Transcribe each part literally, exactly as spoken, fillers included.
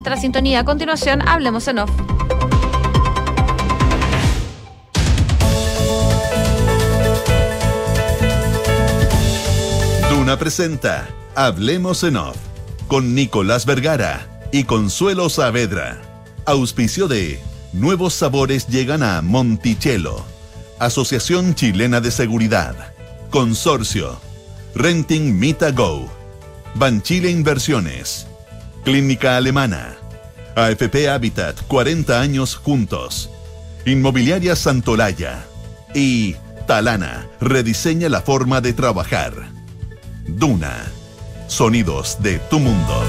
La sintonía. A continuación, hablemos en off. Duna presenta Hablemos en Off con Nicolás Vergara y Consuelo Saavedra. Auspicio de Nuevos sabores llegan a Monticello, Asociación Chilena de Seguridad, Consorcio, Renting Mita Go, Banchile Inversiones, Clínica Alemana, A F P Habitat, cuarenta años juntos, Inmobiliaria Santolaya y Talana, rediseña la forma de trabajar. Duna, sonidos de tu mundo.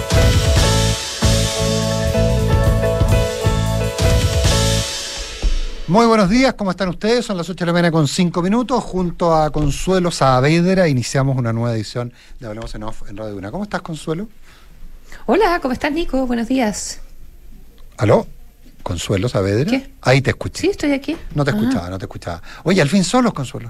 Muy buenos días, ¿cómo están ustedes? Son las ocho de la mañana con cinco minutos. Junto a Consuelo Saavedra iniciamos una nueva edición de Hablemos en Off en Radio Duna. ¿Cómo estás, Consuelo? Hola, ¿cómo estás, Nico? Buenos días. ¿Aló? ¿Consuelo Saavedra? ¿Qué? Ahí te escuché. Sí, estoy aquí. No te Ah. escuchaba, no te escuchaba. Oye, al fin solos, Consuelo.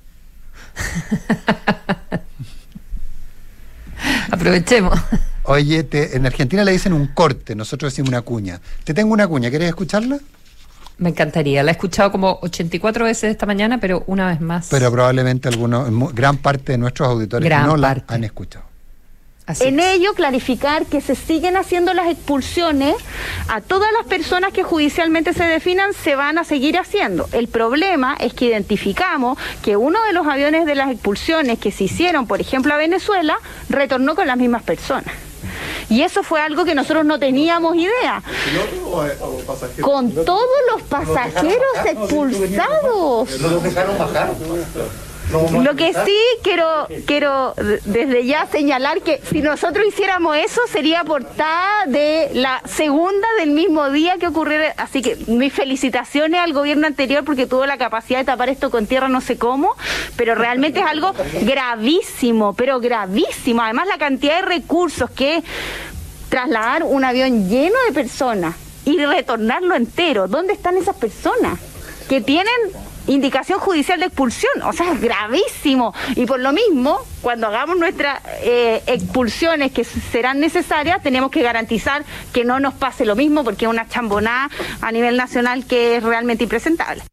Aprovechemos. Oye, te, en Argentina le dicen un corte, nosotros decimos una cuña. Te tengo una cuña, ¿quieres escucharla? Me encantaría. La he escuchado como ochenta y cuatro veces esta mañana, pero una vez más. Pero probablemente algunos, mu- gran parte de nuestros auditores Gran no la parte. han escuchado. Así En es. ello, clarificar que se siguen haciendo las expulsiones a todas las personas que judicialmente se definan, se van a seguir haciendo. El problema es que identificamos que uno de los aviones de las expulsiones que se hicieron, por ejemplo, a Venezuela, retornó con las mismas personas. Y eso fue algo que nosotros no teníamos idea. Con todos los pasajeros expulsados. No los dejaron bajar. Lo que sí quiero quiero desde ya señalar que si nosotros hiciéramos eso sería portada de la segunda del mismo día que ocurriera, así que mis felicitaciones al gobierno anterior porque tuvo la capacidad de tapar esto con tierra no sé cómo, pero realmente es algo gravísimo, pero gravísimo. Además la cantidad de recursos que trasladar un avión lleno de personas y retornarlo entero, ¿dónde están esas personas que tienen indicación judicial de expulsión? O sea, es gravísimo. Y por lo mismo, cuando hagamos nuestras eh, expulsiones que serán necesarias, tenemos que garantizar que no nos pase lo mismo, porque es una chambonada a nivel nacional que es realmente impresentable.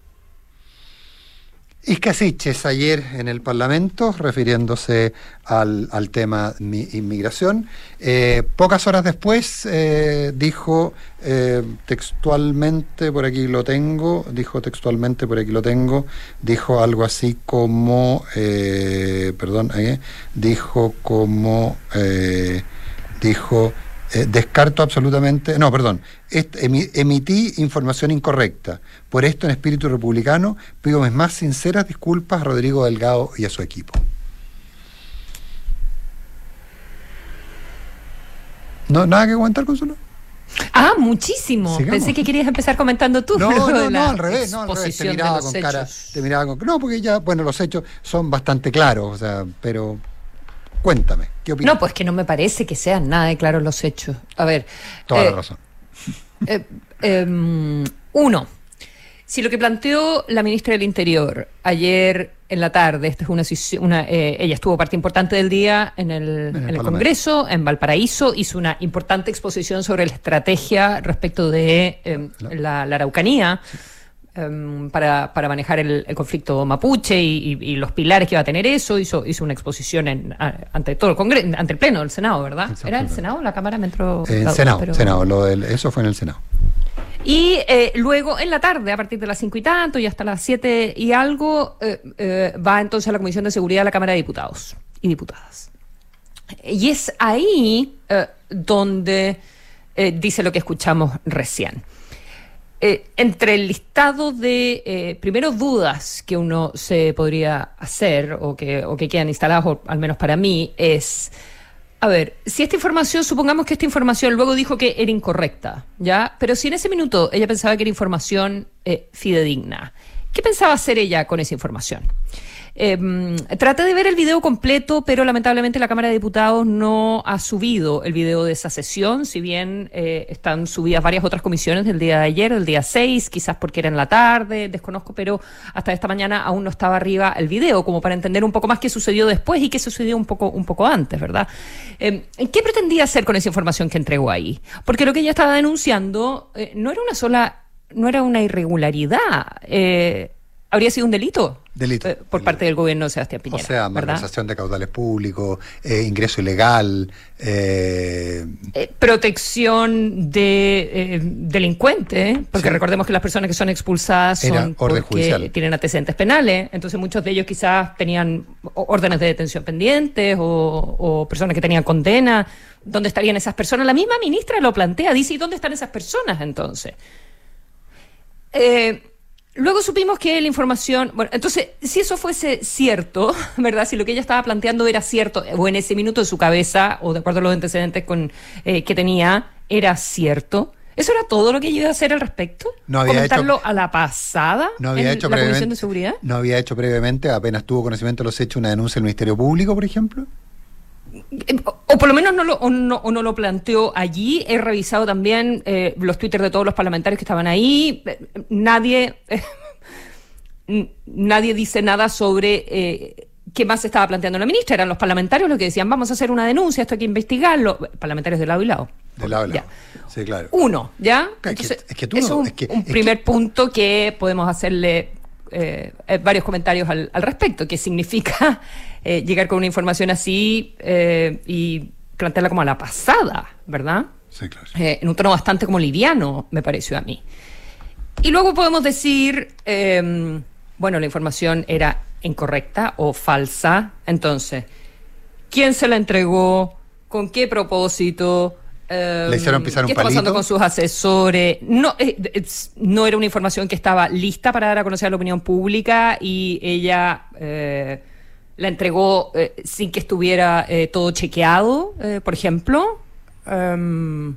Isca Siches ayer en el Parlamento, refiriéndose al, al tema mi, inmigración. Eh, pocas horas después eh, dijo eh, textualmente, por aquí lo tengo, dijo textualmente, por aquí lo tengo, dijo algo así como, eh, perdón, eh, dijo como, eh, dijo... Eh, descarto absolutamente, no, perdón, est, emi, emití información incorrecta. Por esto, en espíritu republicano, pido mis más sinceras disculpas a Rodrigo Delgado y a su equipo. ¿No, ¿Nada que comentar, Consuelo? Ah, muchísimo. Sigamos. Pensé que querías empezar comentando tú. No, lo no, de la no, al revés, no, al revés. Te exposición de miraba los con cara, hechos. te miraba con, no, porque ya, bueno, los hechos son bastante claros, o sea, pero cuéntame, ¿qué opinas? No, pues que no me parece que sean nada de claros los hechos. A ver. Toda eh, la razón. Eh, eh, uno, si lo que planteó la ministra del Interior ayer en la tarde, esta es una, una eh, ella estuvo parte importante del día en el, en el, el Congreso, en Valparaíso, hizo una importante exposición sobre la estrategia respecto de eh, la, la Araucanía. Um, para, para manejar el, el conflicto mapuche y, y, y los pilares que va a tener eso, hizo, hizo una exposición en, a, ante todo el Congreso, ante el Pleno del Senado, ¿verdad? ¿Era el Senado o la Cámara? Me entró En la- Senado, pero- Senado, lo del, eso fue en el Senado. Y eh, luego en la tarde, a partir de las cinco y tanto y hasta las siete y algo, eh, eh, va entonces a la Comisión de Seguridad de la Cámara de Diputados y Diputadas. Y es ahí eh, donde eh, dice lo que escuchamos recién. Eh, entre el listado de, eh, primero, dudas que uno se podría hacer o que, o que quedan instaladas, o al menos para mí, es, a ver, si esta información, supongamos que esta información luego dijo que era incorrecta, ¿ya? Pero si en ese minuto ella pensaba que era información eh, fidedigna, ¿qué pensaba hacer ella con esa información? Eh, traté de ver el video completo, pero lamentablemente la Cámara de Diputados no ha subido el video de esa sesión, si bien eh, están subidas varias otras comisiones del día de ayer, del día seis, quizás porque era en la tarde, desconozco, pero hasta esta mañana aún no estaba arriba el video, como para entender un poco más qué sucedió después y qué sucedió un poco, un poco antes, ¿verdad? Eh, ¿Qué pretendía hacer con esa información que entregó ahí? Porque lo que ella estaba denunciando eh, no era una sola, no era una irregularidad, eh, habría sido un delito. Delito. Eh, por parte del gobierno de Sebastián Piñera. O sea, malversación de caudales públicos, eh, ingreso ilegal, eh... Eh, protección de eh, delincuentes, porque sí. Recordemos que las personas que son expulsadas son orden porque judicial. Tienen antecedentes penales, entonces muchos de ellos quizás tenían órdenes de detención pendientes o, o personas que tenían condena. ¿Dónde estarían esas personas? La misma ministra lo plantea, dice, ¿y dónde están esas personas entonces? Eh... Luego supimos que la información, bueno, entonces, si eso fuese cierto, ¿verdad? Si lo que ella estaba planteando era cierto, o en ese minuto de su cabeza, o de acuerdo a los antecedentes con, eh, que tenía, era cierto, ¿eso era todo lo que ella iba a hacer al respecto? No había ¿Comentarlo hecho, a la pasada no había en hecho la Comisión de Seguridad? No había hecho previamente, apenas tuvo conocimiento de los hechos, una denuncia del Ministerio Público, por ejemplo. O por lo menos no lo, o no, o no lo planteó allí. He revisado también eh, los twitters de todos los parlamentarios que estaban ahí. Nadie eh, nadie dice nada sobre eh, qué más estaba planteando la ministra. Eran los parlamentarios los que decían, vamos a hacer una denuncia, esto hay que investigarlo. Parlamentarios de lado y lado. De lado y lado. Ya. Sí, claro. Uno, ¿ya? Entonces, es que, es que tú eso no, es un, es que, un es primer que... punto que podemos hacerle eh, eh, varios comentarios al, al respecto. ¿Qué significa eh, llegar con una información así eh, y plantearla como a la pasada, ¿verdad? Sí, claro. Eh, en un tono bastante como liviano, me pareció a mí. Y luego podemos decir, eh, bueno, la información era incorrecta o falsa. Entonces, ¿quién se la entregó? ¿Con qué propósito? Eh, ¿Le hicieron pisar un ¿Qué está palito? pasando con sus asesores? No, eh, eh, no era una información que estaba lista para dar a conocer a la opinión pública y ella eh, la entregó eh, sin que estuviera eh, todo chequeado, eh, por ejemplo. Um,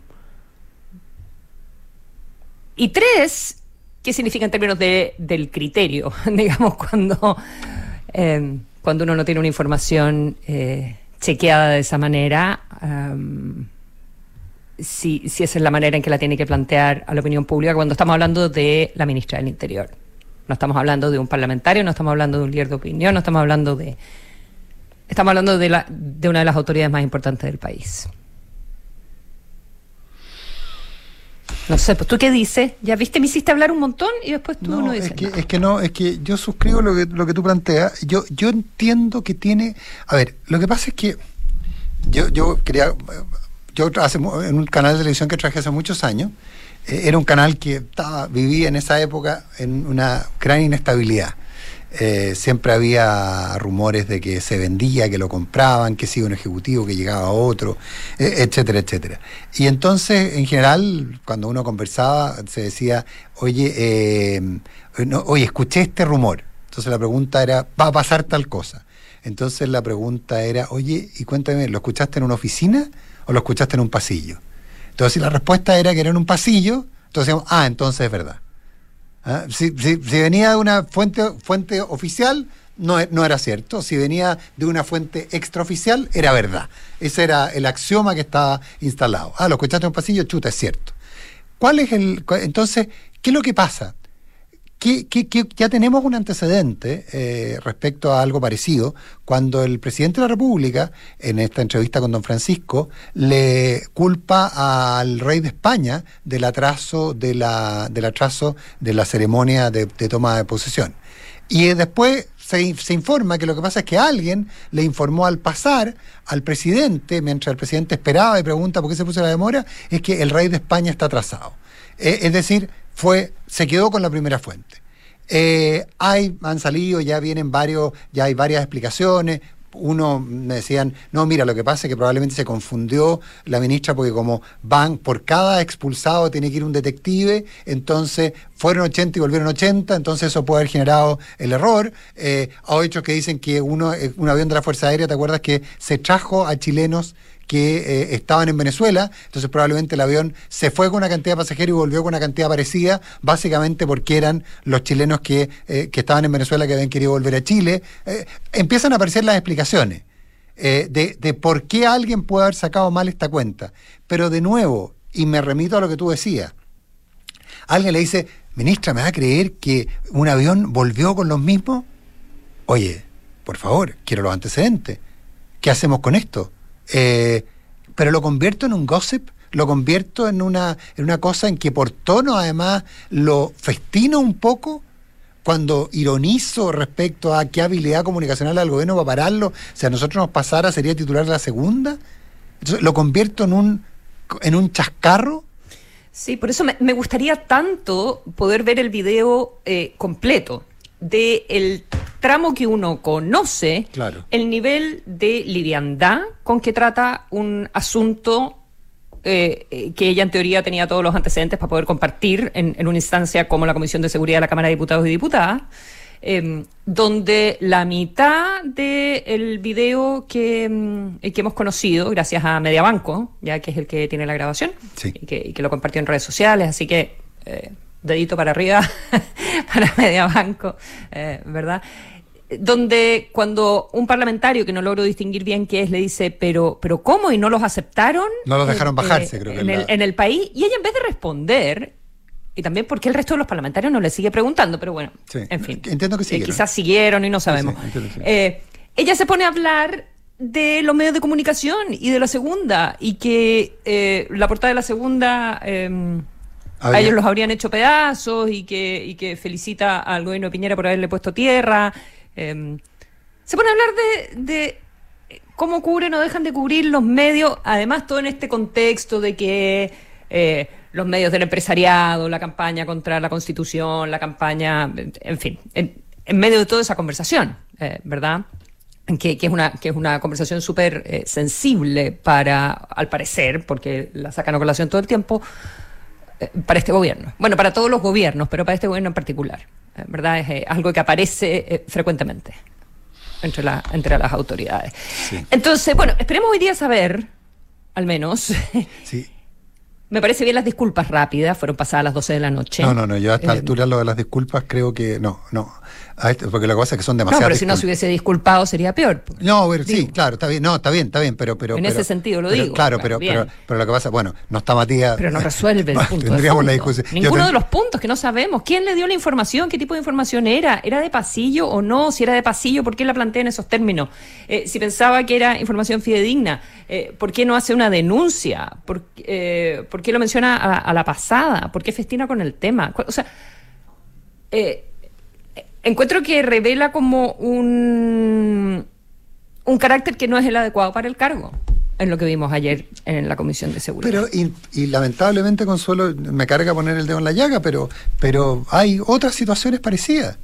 y tres, ¿qué significa en términos de, del criterio? Digamos, cuando, eh, cuando uno no tiene una información eh, chequeada de esa manera, um, si, si esa es la manera en que la tiene que plantear a la opinión pública cuando estamos hablando de la ministra del Interior. No estamos hablando de un parlamentario, no estamos hablando de un líder de opinión, no estamos hablando de... Estamos hablando de, la, de una de las autoridades más importantes del país. No sé, pues tú qué dices, ya viste, me hiciste hablar un montón y después tú no, no dices es que, nada. es que no, es que yo suscribo lo que, lo que tú planteas. Yo, yo entiendo que tiene, a ver, lo que pasa es que yo, yo quería, yo hace, en un canal de televisión que traje hace muchos años, eh, era un canal que estaba, vivía en esa época en una gran inestabilidad. Eh, siempre había rumores de que se vendía, que lo compraban, que sigue un ejecutivo, que llegaba otro, eh, etcétera, etcétera. Y entonces, en general, cuando uno conversaba, se decía, oye, eh, no, oye, escuché este rumor. Entonces la pregunta era, ¿va a pasar tal cosa? Entonces la pregunta era, oye, y cuéntame, ¿lo escuchaste en una oficina o lo escuchaste en un pasillo? Entonces, si la respuesta era que era en un pasillo, entonces decíamos, ah, entonces es verdad. ¿Ah? Si, si, si venía de una fuente, fuente oficial, no, no era cierto. Si venía de una fuente extraoficial, era verdad. Ese era el axioma que estaba instalado. Ah, lo escuchaste en un pasillo, chuta, es cierto. ¿Cuál es el...? Entonces, ¿qué es lo que pasa? Que, que, que ya tenemos un antecedente eh, respecto a algo parecido, cuando el presidente de la República, en esta entrevista con don Francisco, le culpa al rey de España del atraso de la, del atraso de la ceremonia de, de toma de posesión. Y después se, se informa que lo que pasa es que alguien le informó al pasar al presidente, mientras el presidente esperaba y pregunta por qué se puso la demora, es que el rey de España está atrasado. Eh, es decir, fue se quedó con la primera fuente. Eh, hay, han salido, ya vienen varios, ya hay varias explicaciones. Uno me decían, no, mira, lo que pasa es que probablemente se confundió la ministra porque como van, por cada expulsado tiene que ir un detective, entonces fueron ochenta y volvieron ochenta, entonces eso puede haber generado el error. Eh, hay otros que dicen que uno, un avión de la Fuerza Aérea, ¿te acuerdas que se trajo a chilenos que eh, estaban en Venezuela, entonces probablemente el avión se fue con una cantidad de pasajeros y volvió con una cantidad parecida, básicamente porque eran los chilenos que, eh, que estaban en Venezuela que habían querido volver a Chile. Eh, empiezan a aparecer las explicaciones eh, de, de por qué alguien puede haber sacado mal esta cuenta. Pero de nuevo, y me remito a lo que tú decías, alguien le dice, ministra, ¿me va a creer que un avión volvió con los mismos? Oye, por favor, quiero los antecedentes. ¿Qué hacemos con esto? Eh, pero lo convierto en un gossip, lo convierto en una, en una cosa en que por tono además lo festino un poco, cuando ironizo respecto a qué habilidad comunicacional al gobierno para pararlo. Si a nosotros nos pasara, sería titular de la segunda. Entonces, lo convierto en un, en un chascarro. Sí, por eso me, me gustaría tanto poder ver el video eh, completo de el tramo que uno conoce, claro, el nivel de liviandad con que trata un asunto eh, que ella en teoría tenía todos los antecedentes para poder compartir en, en una instancia como la Comisión de Seguridad de la Cámara de Diputados y Diputadas, eh, donde la mitad del video que, que hemos conocido, gracias a Mediabanco, ya que es el que tiene la grabación, sí, y, que, y que lo compartió en redes sociales, así que eh, dedito para arriba para Mediabanco, eh, ¿verdad? Donde cuando un parlamentario, que no logro distinguir bien qué es, le dice, pero pero ¿cómo? ¿Y no los aceptaron? No los dejaron eh, bajarse, eh, creo que en, la... el, en el país. Y ella, en vez de responder, y también porque el resto de los parlamentarios no le sigue preguntando, pero bueno, sí, en fin. Entiendo que siguieron. Eh, quizás siguieron y no sabemos. Sí, sí, entiendo, sí. eh, ella se pone a hablar de los medios de comunicación y de la segunda, y que eh, la portada de la segunda... Eh, a ellos los habrían hecho pedazos, y que, y que felicita al gobierno de Piñera por haberle puesto tierra. Eh, se pone a hablar de, de cómo cubren o dejan de cubrir los medios, además todo en este contexto de que eh, los medios del empresariado, la campaña contra la Constitución, la campaña, en fin, en, en medio de toda esa conversación, eh, ¿verdad? Que, que es una que es una conversación súper eh, sensible para, al parecer, porque la sacan a colación todo el tiempo, para este gobierno. Bueno, para todos los gobiernos, pero para este gobierno en particular, ¿verdad? Es eh, algo que aparece eh, frecuentemente entre, la, entre las autoridades. Sí. Entonces, bueno, esperemos hoy dí saber, al menos. Sí. Me parece bien las disculpas rápidas, fueron pasadas a las doce de la noche. No, no, no, yo a esta eh, altura lo de las disculpas creo que no, no. A este, porque la cosa es que son demasiadas. No, pero si no disculpas. se hubiese disculpado sería peor. No, pero, sí, Digo. claro, está bien, no, está bien, está bien, pero... pero En pero, ese sentido lo pero, digo. Claro, Bueno, pero, pero, pero lo que pasa, bueno, no está Matías... Pero no resuelve el punto. Tendríamos de la fondo. discusión. Ninguno ten... de los puntos que no sabemos. ¿Quién le dio la información? ¿Qué tipo de información era? ¿Era de pasillo o no? Si era de pasillo, ¿por qué la plantea en esos términos? Eh, si pensaba que era información fidedigna, eh, ¿por qué no hace una denuncia? ¿Por, eh, ¿por qué lo menciona a, a la pasada? ¿Por qué festina con el tema? O sea, eh, encuentro que revela como un, un carácter que no es el adecuado para el cargo, en lo que vimos ayer en la Comisión de Seguridad. Pero, y, y lamentablemente, Consuelo, me carga poner el dedo en la llaga, pero, pero hay otras situaciones parecidas.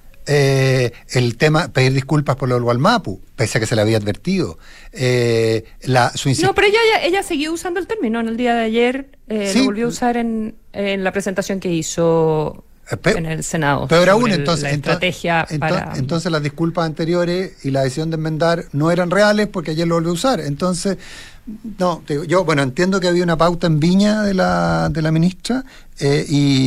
Eh, el tema, pedir disculpas por lo del Gualmapu, pese a que se le había advertido. Eh, la, su insist... No, pero ella, ella, ella siguió usando el término en el día de ayer, eh, sí, lo volvió a usar en, en la presentación que hizo Pe en el Senado. Peor aún, el, entonces, la entonces, estrategia entonces, para... entonces las disculpas anteriores y la decisión de enmendar no eran reales porque ayer lo volvió a usar. Entonces, no, te digo, yo, bueno, entiendo que había una pauta en Viña de la, de la ministra eh,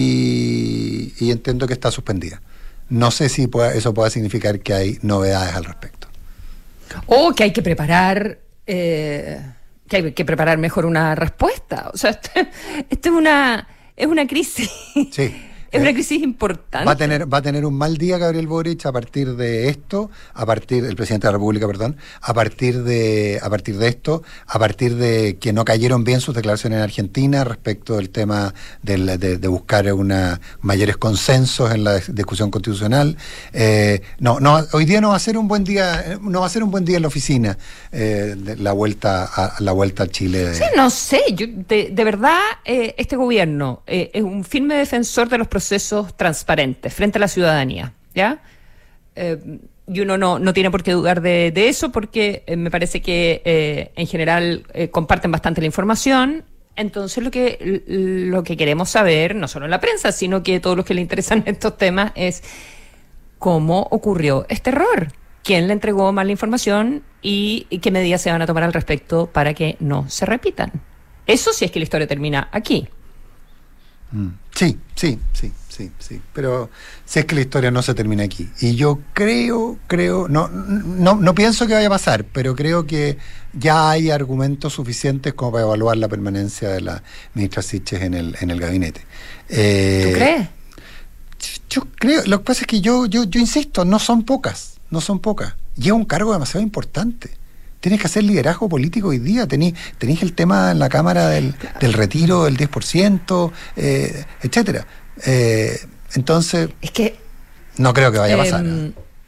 y, y entiendo que está suspendida. No sé si pueda, eso pueda significar que hay novedades al respecto. O que hay que preparar, eh, que hay que preparar mejor una respuesta. O sea, esto, esto es una es una crisis. Sí. Es una crisis importante. Va a tener, va a tener un mal día Gabriel Boric a partir de esto, a partir el presidente de la República, perdón, a partir de, a partir de esto, a partir de que no cayeron bien sus declaraciones en Argentina respecto del tema del, de, de buscar una mayores consensos en la discusión constitucional. Eh, no, no, hoy día no va a ser un buen día, no va a ser un buen día en la oficina, eh, de la vuelta a la vuelta a Chile. De... Sí, no sé, yo, de, de verdad eh, este gobierno eh, es un firme defensor de los procesos transparentes frente a la ciudadanía, ¿ya? Eh, y uno no, no tiene por qué dudar de, de eso, porque eh, me parece que eh, en general eh, comparten bastante la información. Entonces lo que lo que queremos saber, no solo en la prensa, sino que todos los que le interesan estos temas, es cómo ocurrió este error. quién le entregó mal la información y, y qué medidas se van a tomar al respecto para que no se repitan. Eso sí es que la historia termina aquí. Sí, sí, sí, sí, sí. Pero si es que la historia no se termina aquí. Y yo creo, creo, no, no, no pienso que vaya a pasar, pero creo que ya hay argumentos suficientes como para evaluar la permanencia de la ministra Siches en el, en el gabinete. Eh, ¿Tú crees? Yo creo, lo que pasa es que yo, yo, yo insisto, no son pocas, no son pocas. Y es un cargo demasiado importante. Tienes que hacer liderazgo político hoy día. Tenéis, tenéis el tema en la Cámara del, claro. del retiro del diez por ciento, eh, etcétera. Eh, entonces, es que no creo que vaya a pasar. Eh,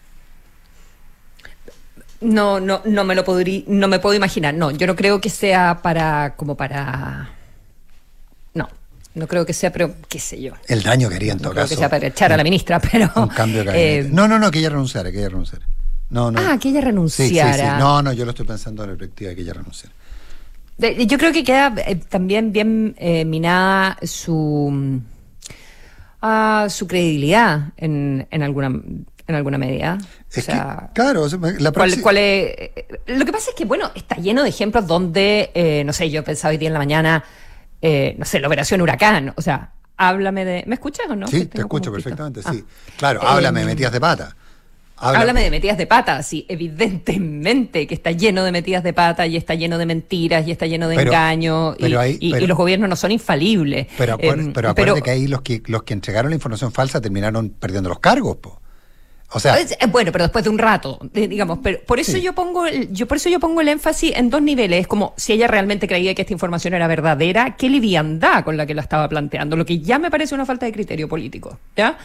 no, no, no me lo podría, no me puedo imaginar. No, yo no creo que sea para, como para. No, no creo que sea, pero qué sé yo. El daño que haría en todo no creo caso. Que sea para echar a la ministra, pero. Un cambio de gabinete. Eh, no, no, no, que ella renunciara, que ella renunciara. No, no. Ah, que ella renunciara. Sí, sí, sí. No, no, yo lo estoy pensando en la perspectiva de que ella renunciara. De, yo creo que queda eh, también bien eh, minada su uh, su credibilidad en, en alguna en alguna medida. Es o sea, que, claro, la ¿cuál, cuál es? Lo que pasa es que, bueno, está lleno de ejemplos donde, eh, no sé, yo pensaba hoy día en la mañana, eh, no sé, la operación Huracán, o sea, háblame de... ¿Me escuchas o no? Sí, te escucho perfectamente, sí. Ah. Claro, háblame, eh, metidas de pata. Háblame. Háblame de metidas de pata, sí, evidentemente que está lleno de metidas de pata y está lleno de mentiras y está lleno de pero, engaños y, hay, y, pero, y los gobiernos no son infalibles. Pero, acuérdate, eh, pero acuérdate pero, que ahí los que los que entregaron la información falsa terminaron perdiendo los cargos, po. O sea, es, bueno, pero después de un rato, digamos, pero por eso sí. yo pongo el, yo por eso yo pongo el énfasis en dos niveles, es como si ella realmente creía que esta información era verdadera, qué liviandad con la que la estaba planteando, lo que ya me parece una falta de criterio político, ¿ya?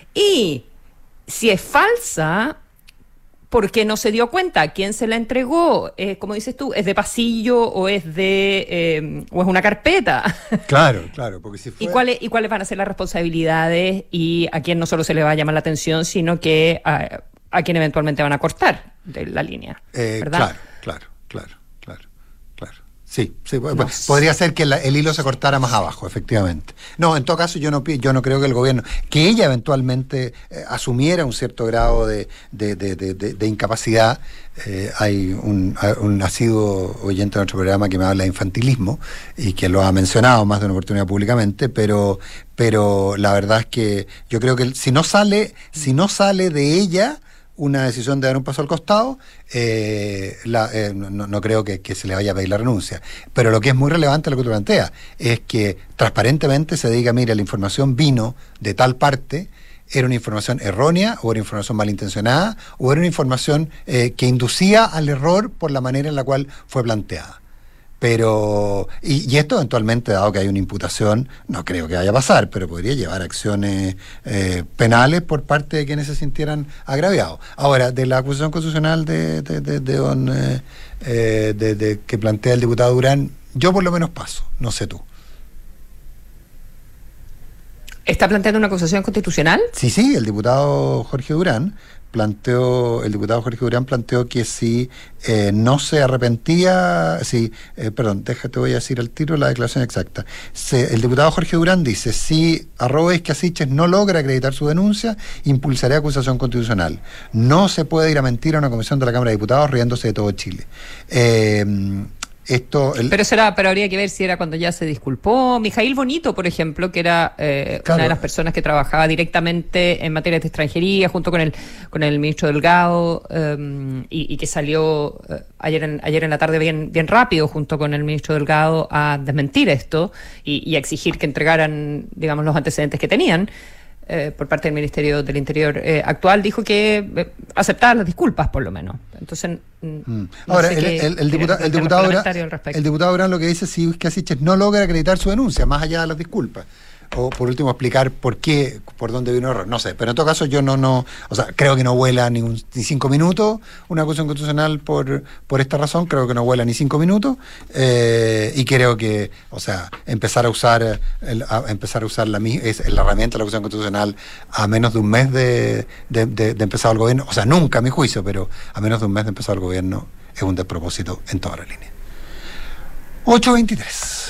Y si es falsa, ¿por qué no se dio cuenta? ¿Quién se la entregó? Eh, como dices tú, ¿es de pasillo o es de eh, o es una carpeta? Claro, claro, porque si fue... ¿Y cuáles y cuáles van a ser las responsabilidades y a quién no solo se le va a llamar la atención, sino que a, a quién eventualmente van a cortar de la línea, eh, ¿verdad? Claro, claro, claro, claro, claro. Sí, sí, no pues, podría ser que la, el hilo se cortara más abajo, efectivamente. No, en todo caso yo no yo no creo que el gobierno, que ella eventualmente eh, asumiera un cierto grado de, de, de, de, de, de incapacidad. Eh, hay un, un asiduo oyente de nuestro programa que me habla de infantilismo y que lo ha mencionado más de una oportunidad públicamente, pero, pero la verdad es que yo creo que si no sale, si no sale de ella una decisión de dar un paso al costado, eh, la, eh, no, no creo que, que se le vaya a pedir la renuncia. Pero lo que es muy relevante, lo que tú planteas, es que transparentemente se diga, mira, la información vino de tal parte, era una información errónea, o era información malintencionada, o era una información eh, que inducía al error por la manera en la cual fue planteada. Pero, y, y esto eventualmente, dado que hay una imputación, no creo que vaya a pasar, pero podría llevar acciones eh, penales por parte de quienes se sintieran agraviados. Ahora, de la acusación constitucional de, de, de, de don eh, eh, de, de, que plantea el diputado Durán, yo por lo menos paso, no sé tú. ¿Está planteando una acusación constitucional? Sí, sí, el diputado Jorge Durán planteó, el diputado Jorge Durán planteó que si eh, no se arrepentía, si, eh, perdón, déjate, voy a decir al tiro la declaración exacta. Se, el diputado Jorge Durán dice, si Arroba Siches no logra acreditar su denuncia, impulsaré acusación constitucional. No se puede ir a mentir a una comisión de la Cámara de Diputados riéndose de todo Chile. Eh, Esto, el... Pero será, pero habría que ver si era cuando ya se disculpó. Mijail Bonito, por ejemplo, que era eh, claro. una de las personas que trabajaba directamente en materia de extranjería junto con el con el ministro Delgado um, y, y que salió uh, ayer en ayer en la tarde bien bien rápido junto con el ministro Delgado a desmentir esto y, y a exigir que entregaran, digamos, los antecedentes que tenían. Eh, por parte del Ministerio del Interior eh, actual, dijo que eh, aceptaba las disculpas, por lo menos. Entonces, mm. no ahora, sé el, qué, el, el, diputa, el, diputado Durán, el diputado Durán lo que dice es si Siches no logra acreditar su denuncia, más allá de las disculpas. O por último explicar por qué, por dónde vino el error, no sé, pero en todo caso yo no, no, o sea, creo que no vuela ni, un, ni cinco minutos una acusación constitucional por, por esta razón, creo que no vuela ni cinco minutos, eh, y creo que, o sea, empezar a usar el, a empezar a usar la, es, la herramienta de la acusación constitucional a menos de un mes de, de, de, de empezar el gobierno, o sea, nunca a mi juicio, pero a menos de un mes de empezar el gobierno es un despropósito en toda la línea. ocho veintitrés.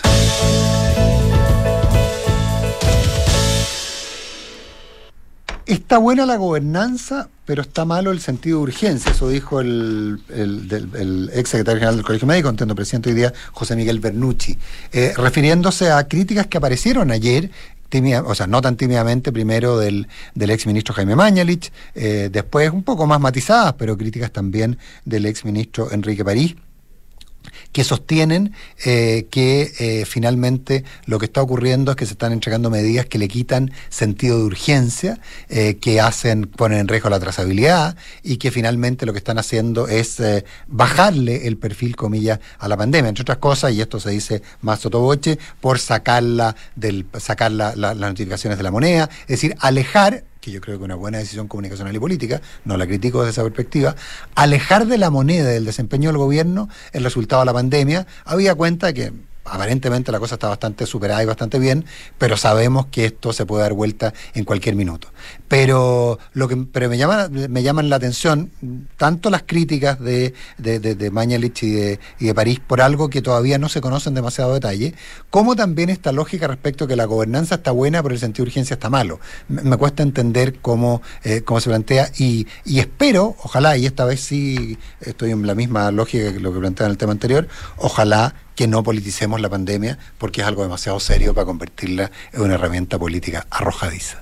está buena la gobernanza, pero está malo el sentido de urgencia. Eso dijo el, el, del, el ex secretario general del Colegio Médico, entiendo presidente hoy día, José Miguel Bernucci, eh, refiriéndose a críticas que aparecieron ayer, tímida, o sea, no tan tímidamente, primero del, del ex ministro Jaime Mañalich, eh, después un poco más matizadas, pero críticas también del ex ministro Enrique París, que sostienen eh, que eh, finalmente lo que está ocurriendo es que se están entregando medidas que le quitan sentido de urgencia, eh, que hacen, ponen en riesgo la trazabilidad y que finalmente lo que están haciendo es eh, bajarle el perfil, comillas, a la pandemia, entre otras cosas, y esto se dice más sotoboche, por sacarla del, sacar la, la, las notificaciones de la moneda, es decir, alejar, que yo creo que es una buena decisión comunicacional y política, no la critico desde esa perspectiva, alejar de la moneda, del desempeño del gobierno, el resultado de la pandemia. Había cuenta que aparentemente la cosa está bastante superada y bastante bien, pero sabemos que esto se puede dar vuelta en cualquier minuto. Pero lo que pero me llama me llaman la atención tanto las críticas de, de, de, de Mañalich y de, y de París por algo que todavía no se conoce en demasiado detalle, como también esta lógica respecto a que la gobernanza está buena, pero el sentido de urgencia está malo. Me, me cuesta entender cómo, eh, cómo se plantea y, y espero, ojalá, y esta vez sí estoy en la misma lógica que lo que planteaba en el tema anterior, ojalá que no politicemos la pandemia, porque es algo demasiado serio para convertirla en una herramienta política arrojadiza.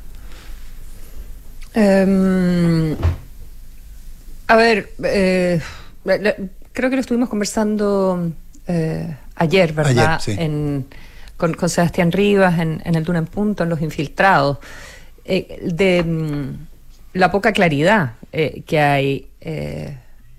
Um, a ver, eh, creo que lo estuvimos conversando eh, ayer, ¿verdad? Ayer, sí. en, con, con Sebastián Rivas, en, en el Duna en Punto, en Los Infiltrados, eh, de um, la poca claridad eh, que hay eh,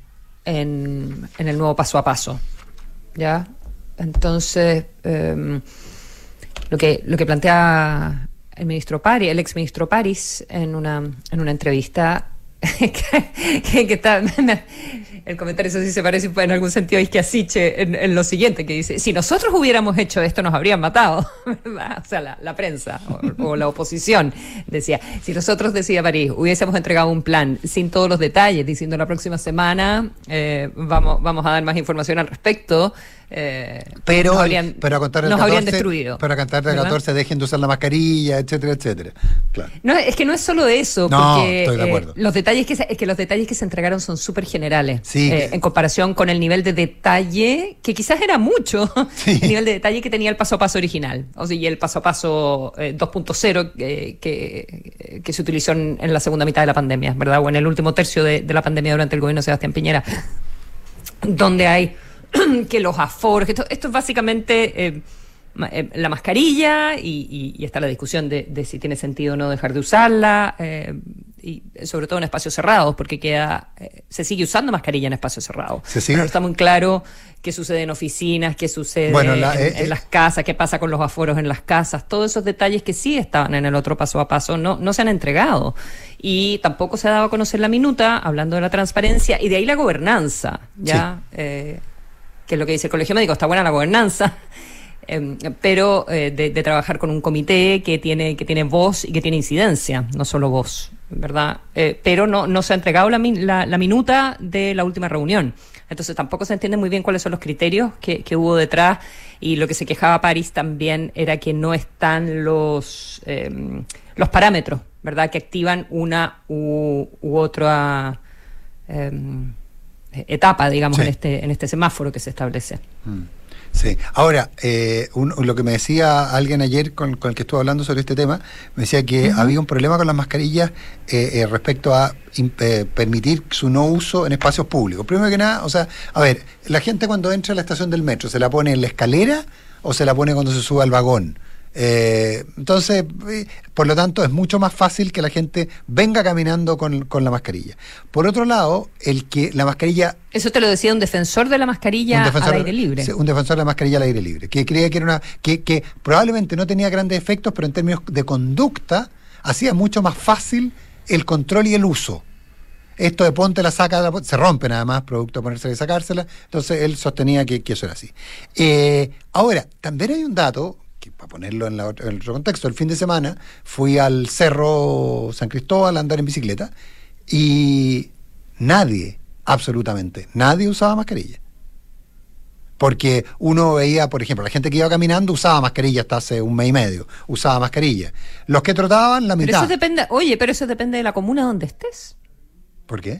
en, en el nuevo paso a paso, ¿ya? Entonces, eh, lo que lo que plantea el ministro París, el ex ministro París, en una en una entrevista, que, que, que está, el comentario eso sí se parece en algún sentido a Isquiasiche en, en lo siguiente, que dice, si nosotros hubiéramos hecho esto nos habrían matado, ¿verdad? O sea, la, la prensa o, o la oposición decía, si nosotros, decía París, hubiésemos entregado un plan sin todos los detalles, diciendo la próxima semana eh, vamos, vamos a dar más información al respecto, Eh, pero, nos habrían, pero a contar de nos catorce, habrían destruido. Pero a contar de catorce dejen de usar la mascarilla, etcétera, etcétera. Claro. No, es que no es solo eso, no, porque estoy de acuerdo. Eh, los detalles que se, es que los detalles que se entregaron son súper generales, sí, eh, en comparación con el nivel de detalle, que quizás era mucho, sí. el nivel de detalle que tenía el paso a paso original, o sea, y el paso a paso eh, dos punto cero eh, que, que se utilizó en, en la segunda mitad de la pandemia, ¿verdad? O en el último tercio de, de la pandemia durante el gobierno de Sebastián Piñera, donde hay que los aforos, que esto, esto es básicamente eh, eh, la mascarilla y, y, y está la discusión de, de si tiene sentido o no dejar de usarla, eh, y sobre todo en espacios cerrados, porque queda eh, se sigue usando mascarilla en espacios cerrados. Pero no está muy claro qué sucede en oficinas, qué sucede bueno, la, en, eh, en las casas, qué pasa con los aforos en las casas, todos esos detalles que sí estaban en el otro paso a paso no, no se han entregado. Y tampoco se ha dado a conocer la minuta, hablando de la transparencia, y de ahí la gobernanza, ¿ya? Sí. Eh, que es lo que dice el Colegio Médico, está buena la gobernanza, eh, pero eh, de, de trabajar con un comité que tiene que tiene voz y que tiene incidencia, no solo voz, ¿verdad? Eh, pero no no se ha entregado la, la, la minuta de la última reunión. Entonces tampoco se entiende muy bien cuáles son los criterios que, que hubo detrás, y lo que se quejaba París también era que no están los, eh, los parámetros, ¿verdad?, que activan una u, u otra eh, etapa, digamos, sí. en este en este semáforo que se establece. Mm. Sí. Ahora, eh, un, lo que me decía alguien ayer con, con el que estuve hablando sobre este tema, me decía que uh-huh. había un problema con las mascarillas eh, eh, respecto a eh, permitir su no uso en espacios públicos. Primero que nada, o sea, a ver, la gente cuando entra a la estación del metro, ¿se la pone en la escalera o se la pone cuando se sube al vagón? Eh, entonces, eh, por lo tanto, es mucho más fácil que la gente venga caminando con, con la mascarilla. Por otro lado, el que la mascarilla... Eso te lo decía un defensor de la mascarilla defensor, al aire libre. Un defensor de la mascarilla al aire libre, que creía que era una que, que probablemente no tenía grandes efectos, pero en términos de conducta, hacía mucho más fácil el control y el uso. Esto de ponte la saca, se rompe nada más, producto de ponerse y sacársela. Entonces, él sostenía que, que eso era así. Eh, ahora, también hay un dato... para ponerlo en, la, en el otro contexto, el fin de semana fui al Cerro San Cristóbal a andar en bicicleta y nadie, absolutamente nadie usaba mascarilla. porque uno veía, por ejemplo, la gente que iba caminando usaba mascarilla hasta hace un mes y medio, usaba mascarilla. Los que trotaban, la mitad. Pero eso depende, oye, pero eso depende de la comuna donde estés. ¿Por qué?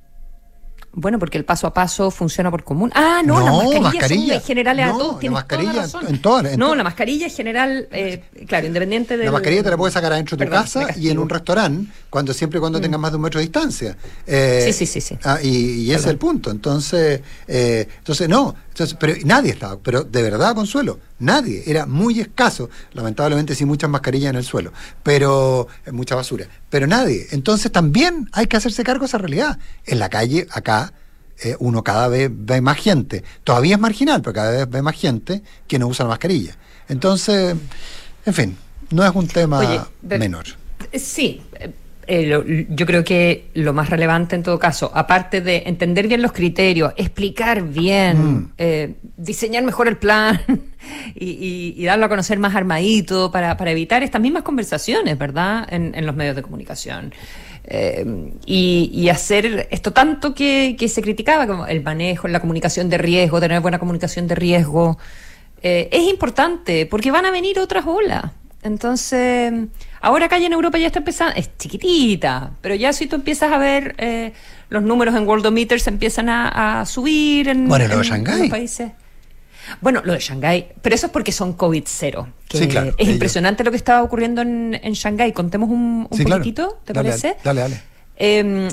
Bueno, porque el paso a paso funciona por común. Ah, no, No, las mascarillas mascarilla. son generales No, a todos. la Tienes mascarilla toda la razón. en todas- en no, to- la mascarilla es general, eh, claro, independiente de. La mascarilla te la puedes sacar adentro de tu Perdón, casa me y en castigo. un restaurante, cuando siempre y cuando tengas más de un metro de distancia. Eh, Sí, sí, sí, sí. ah, y, y ese es el punto. Entonces, eh, entonces no. Entonces, pero nadie estaba, pero de verdad, Consuelo, nadie. Era muy escaso. Lamentablemente sí muchas mascarillas en el suelo, pero eh, mucha basura. Pero nadie. Entonces también hay que hacerse cargo de esa realidad. En la calle, acá, eh, uno cada vez ve más gente. Todavía es marginal, pero cada vez ve más gente que no usa la mascarilla. Entonces, en fin, no es un tema Oye, de- menor. Sí, eh, eh, lo- yo creo que lo más relevante en todo caso, aparte de entender bien los criterios, explicar bien, Mm. eh, diseñar mejor el plan y, y- y darlo a conocer más armadito para, para evitar estas mismas conversaciones, ¿verdad?, en, en los medios de comunicación. Eh, y, y hacer esto tanto que, que se criticaba, como el manejo, la comunicación de riesgo, tener buena comunicación de riesgo, eh, es importante porque van a venir otras olas. Entonces, ahora acá ya en Europa ya está empezando, es chiquitita, pero ya si tú empiezas a ver eh, los números en Worldometer se empiezan a, a subir en, Bueno, y lo de en- Shanghái. en los países. Bueno, lo de Shanghái, pero eso es porque son COVID cero. Que Sí, claro, Es ellos. impresionante lo que estaba ocurriendo en, en Shanghái. Contemos un, un Sí, claro. poquitito, ¿te Dale, parece? Dale, dale. Eh,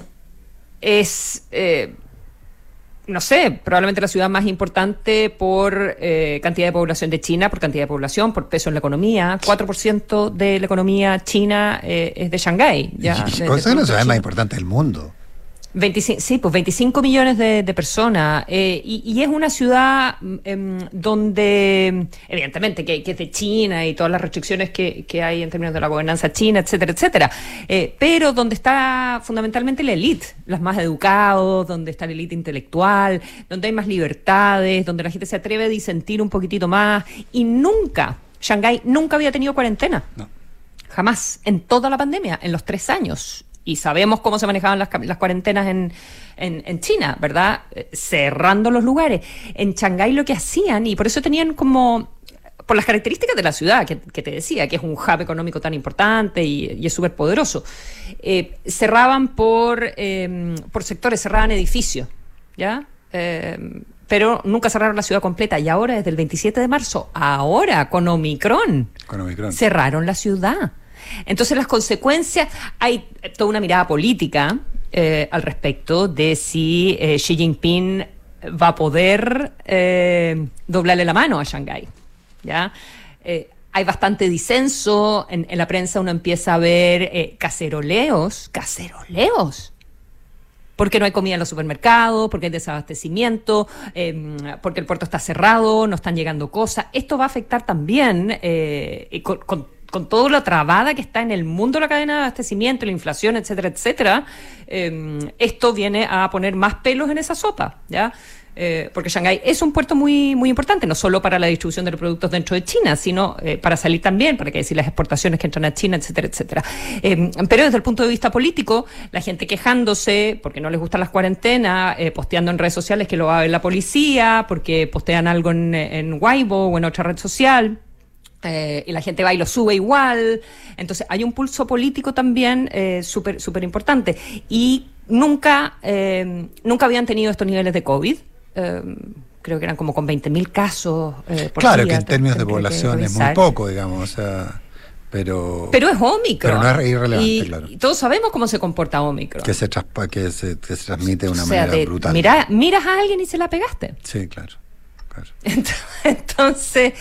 es, eh, no sé, probablemente la ciudad más importante por eh, cantidad de población de China, por cantidad de población, por peso en la economía. cuatro por ciento de la economía china eh, es de Shanghái. Ya, Y- y- de- cosa de es la producto ciudad más chino. importante del mundo. veinticinco, sí, pues veinticinco millones de, de personas. eh, y, y es una ciudad mm, em, donde, evidentemente, que, que es de China y todas las restricciones que, que hay en términos de la gobernanza china, etcétera, etcétera. eh, pero donde está fundamentalmente la élite, los más educados, donde está la élite intelectual, donde hay más libertades, donde la gente se atreve a disentir un poquitito más. Y nunca, Shanghái nunca había tenido cuarentena. No. Jamás, en toda la pandemia, en los tres años. Y sabemos cómo se manejaban las, ca- las cuarentenas en, en, en China, ¿verdad? Eh, cerrando los lugares. En Shanghái lo que hacían, y por eso tenían como, por las características de la ciudad, que, que te decía, que es un hub económico tan importante y, y es súper poderoso, eh, cerraban por, eh, por sectores, cerraban edificios, ¿ya? Eh, pero nunca cerraron la ciudad completa. Y ahora, desde el veintisiete de marzo, ahora con Omicron, Con Omicron. cerraron la ciudad. Entonces las consecuencias, hay toda una mirada política eh, al respecto de si eh, Xi Jinping va a poder eh, doblarle la mano a Shanghái, ¿ya? Eh, hay bastante disenso, en, en la prensa uno empieza a ver eh, caceroleos, caceroleos, porque no hay comida en los supermercados, porque hay desabastecimiento, eh, porque el puerto está cerrado, no están llegando cosas. Esto va a afectar también eh, con, con con toda la trabada que está en el mundo de la cadena de abastecimiento, la inflación, etcétera, etcétera, eh, esto viene a poner más pelos en esa sopa, ¿ya? Eh, porque Shanghái es un puerto muy muy importante, no solo para la distribución de los productos dentro de China, sino eh, para salir también, para que decir las exportaciones que entran a China, etcétera, etcétera. Eh, pero desde el punto de vista político, la gente quejándose porque no les gustan las cuarentenas, eh, posteando en redes sociales que lo va a ver la policía, porque postean algo en, en Weibo o en otra red social. Eh, y la gente va y lo sube igual. Entonces hay un pulso político también eh, súper súper importante. Y nunca eh, nunca habían tenido estos niveles de COVID. Eh, creo que eran como con veinte mil casos eh, por Claro día. que en términos de Tendría que población es muy revisar. poco, digamos, o sea, pero... Pero es Omicron. Pero no es irrelevante, y, claro. y todos sabemos cómo se comporta Omicron. que se, traspa, que se, que se transmite de una O sea, manera te- brutal. mira, miras a alguien y se la pegaste. Sí, claro. claro. Entonces,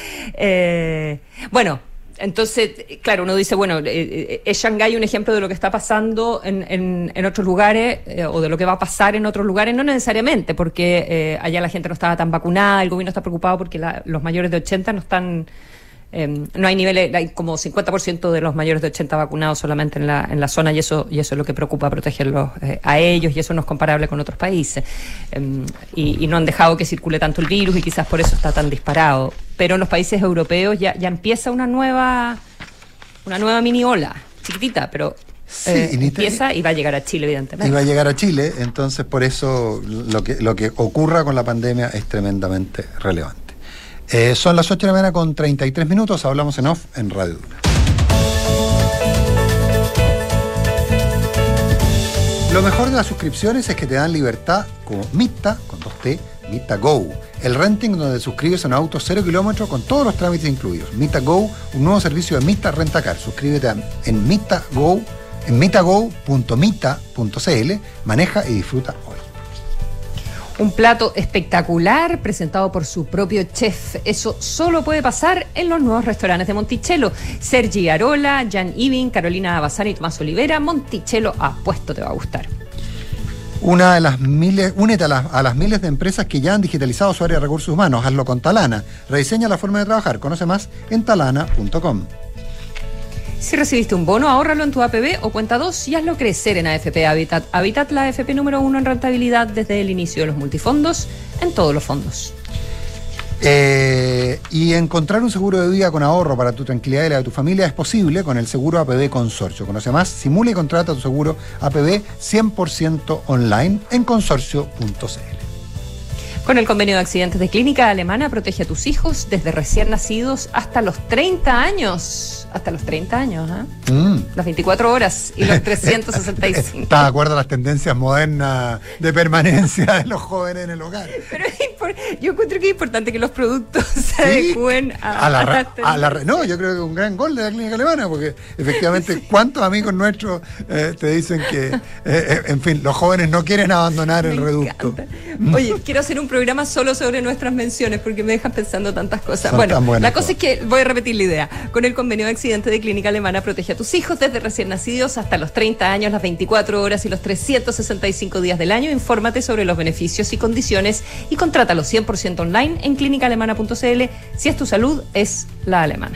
eh, bueno, entonces, claro, uno dice, bueno, eh, ¿es Shanghái un ejemplo de lo que está pasando en, en, en otros lugares eh, o de lo que va a pasar en otros lugares? No necesariamente, porque eh, allá la gente no estaba tan vacunada, el gobierno está preocupado porque la, los mayores de ochenta no están... Eh, no hay niveles, hay como cincuenta por ciento de los mayores de ochenta vacunados solamente en la, en la zona y eso y eso es lo que preocupa, protegerlos eh, a ellos, y eso no es comparable con otros países. Eh, y, y no han dejado que circule tanto el virus y quizás por eso está tan disparado. Pero en los países europeos ya, ya empieza una nueva una nueva mini ola, chiquitita, pero Sí, eh, y ni- empieza y va a llegar a Chile, evidentemente. Y va a llegar a Chile, entonces por eso lo que, lo que ocurra con la pandemia es tremendamente relevante. Eh, son las ocho de la mañana con treinta y tres minutos, hablamos en off en Radio Duna. Lo mejor de las suscripciones es que te dan libertad como Mita, con dos T, Mita Go. El renting donde suscribes a un auto cero kilómetros con todos los trámites incluidos. Mita Go, un nuevo servicio de Mita Rentacar. Suscríbete en Mita Go, en mitago punto mita punto cl, maneja y disfruta hoy. Un plato espectacular presentado por su propio chef. Eso solo puede pasar en los nuevos restaurantes de Monticello. Sergi Arola, Jan Ivin, Carolina Bazán y Tomás Olivera. Monticello, apuesto te va a gustar. Una de las miles, únete a las, a las miles de empresas que ya han digitalizado su área de recursos humanos. Hazlo con Talana. Rediseña la forma de trabajar. Conoce más en talana punto com. Si recibiste un bono, ahórralo en tu A P B o cuenta dos y hazlo crecer en A F P Habitat. Habitat, la A F P número uno en rentabilidad desde el inicio de los multifondos, en todos los fondos. Eh, y encontrar un seguro de vida con ahorro para tu tranquilidad y la de tu familia es posible con el seguro A P B Consorcio. Conoce más, simula y contrata tu seguro A P B cien por ciento online en consorcio punto cl. Con el convenio de accidentes de Clínica Alemana, protege a tus hijos desde recién nacidos hasta los treinta años. Hasta los treinta años, ¿eh? Mm. Las veinticuatro horas y los trescientos sesenta y cinco. ¿Estás de acuerdo a las tendencias modernas de permanencia de los jóvenes en el hogar? Pero es impor- yo encuentro que es importante que los productos se adecúen a, a la, a re- las a la re- no, yo creo que es un gran gol de la Clínica Alemana, porque efectivamente, sí. ¿Cuántos amigos nuestros eh, te dicen que, eh, eh, en fin, los jóvenes no quieren abandonar Me el reducto? encanta. Oye, quiero hacer un programa solo sobre nuestras menciones porque me dejan pensando tantas cosas. Son bueno, tan buenas la cosa todas. es que voy a repetir la idea. Con el convenio de accidentes de Clínica Alemana, protege a tus hijos desde recién nacidos hasta los treinta años, las veinticuatro horas y los trescientos sesenta y cinco días del año. Infórmate sobre los beneficios y condiciones y contrátalo cien por ciento online en clínica alemana punto cl. Si es tu salud, es la alemana.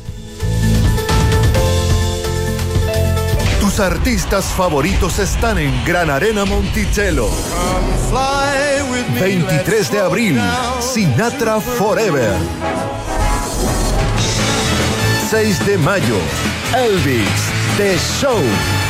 Tus artistas favoritos están en Gran Arena Monticello. veintitrés de abril, Sinatra Forever. seis de mayo, Elvis, The Show.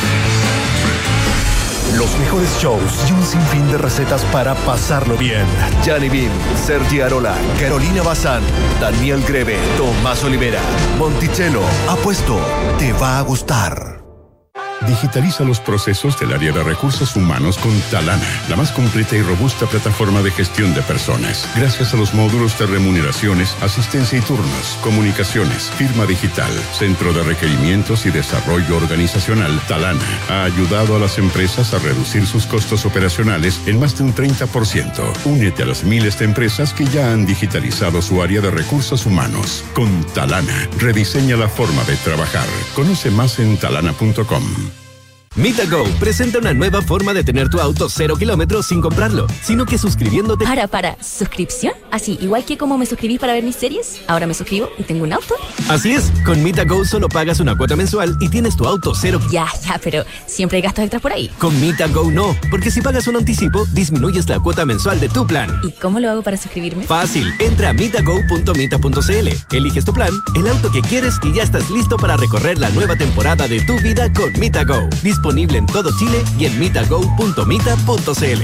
Los mejores shows y un sinfín de recetas para pasarlo bien. Gianni Bim, Sergi Arola, Carolina Bazán, Daniel Greve, Tomás Olivera. Monticello, apuesto, te va a gustar. Digitaliza los procesos del área de recursos humanos con Talana, la más completa y robusta plataforma de gestión de personas. Gracias a los módulos de remuneraciones, asistencia y turnos, comunicaciones, firma digital, centro de requerimientos y desarrollo organizacional, Talana ha ayudado a las empresas a reducir sus costos operacionales en más de un treinta por ciento. Únete a las miles de empresas que ya han digitalizado su área de recursos humanos. Con Talana, rediseña la forma de trabajar. Conoce más en talana punto com. MitaGo presenta una nueva forma de tener tu auto cero kilómetros sin comprarlo, sino que suscribiéndote... Para, para, ¿suscripción? Así, igual que como me suscribí para ver mis series, ahora me suscribo y tengo un auto. Así es, con MitaGo solo pagas una cuota mensual y tienes tu auto cero... Ya, ya, pero siempre hay gastos extras por ahí. Con MitaGo no, porque si pagas un anticipo, disminuyes la cuota mensual de tu plan. ¿Y cómo lo hago para suscribirme? Fácil, entra a mitago punto mita punto cl, eliges tu plan, el auto que quieres y ya estás listo para recorrer la nueva temporada de tu vida con MitaGo. Disponible en todo Chile y en mitago punto mita punto cl.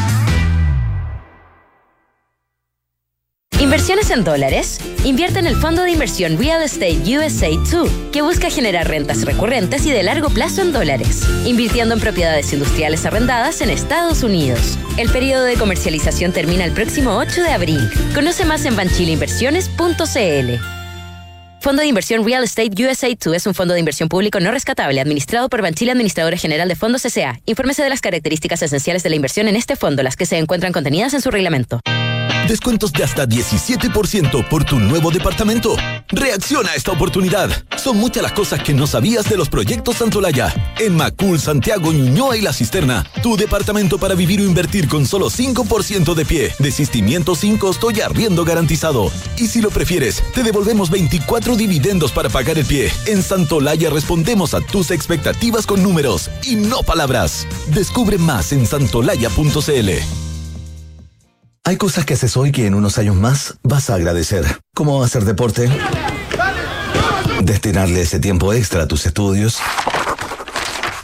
¿Inversiones en dólares? Invierte en el fondo de inversión Real Estate U S A dos, que busca generar rentas recurrentes y de largo plazo en dólares, invirtiendo en propiedades industriales arrendadas en Estados Unidos. El periodo de comercialización termina el próximo ocho de abril. Conoce más en banchileinversiones punto cl. Fondo de inversión Real Estate U S A dos es un fondo de inversión público no rescatable administrado por Banchile Administradora General de Fondos S A. Infórmese de las características esenciales de la inversión en este fondo, las que se encuentran contenidas en su reglamento. Descuentos de hasta diecisiete por ciento por tu nuevo departamento. Reacciona a esta oportunidad. Son muchas las cosas que no sabías de los proyectos Santolaya. En Macul, Santiago, Ñuñoa y La Cisterna. Tu departamento para vivir o invertir con solo cinco por ciento de pie. Desistimiento sin costo y arriendo garantizado. Y si lo prefieres, te devolvemos veinticuatro dividendos para pagar el pie. En Santolaya respondemos a tus expectativas con números y no palabras. Descubre más en santolaya punto cl. Hay cosas que haces hoy que en unos años más vas a agradecer. Como hacer deporte, destinarle ese tiempo extra a tus estudios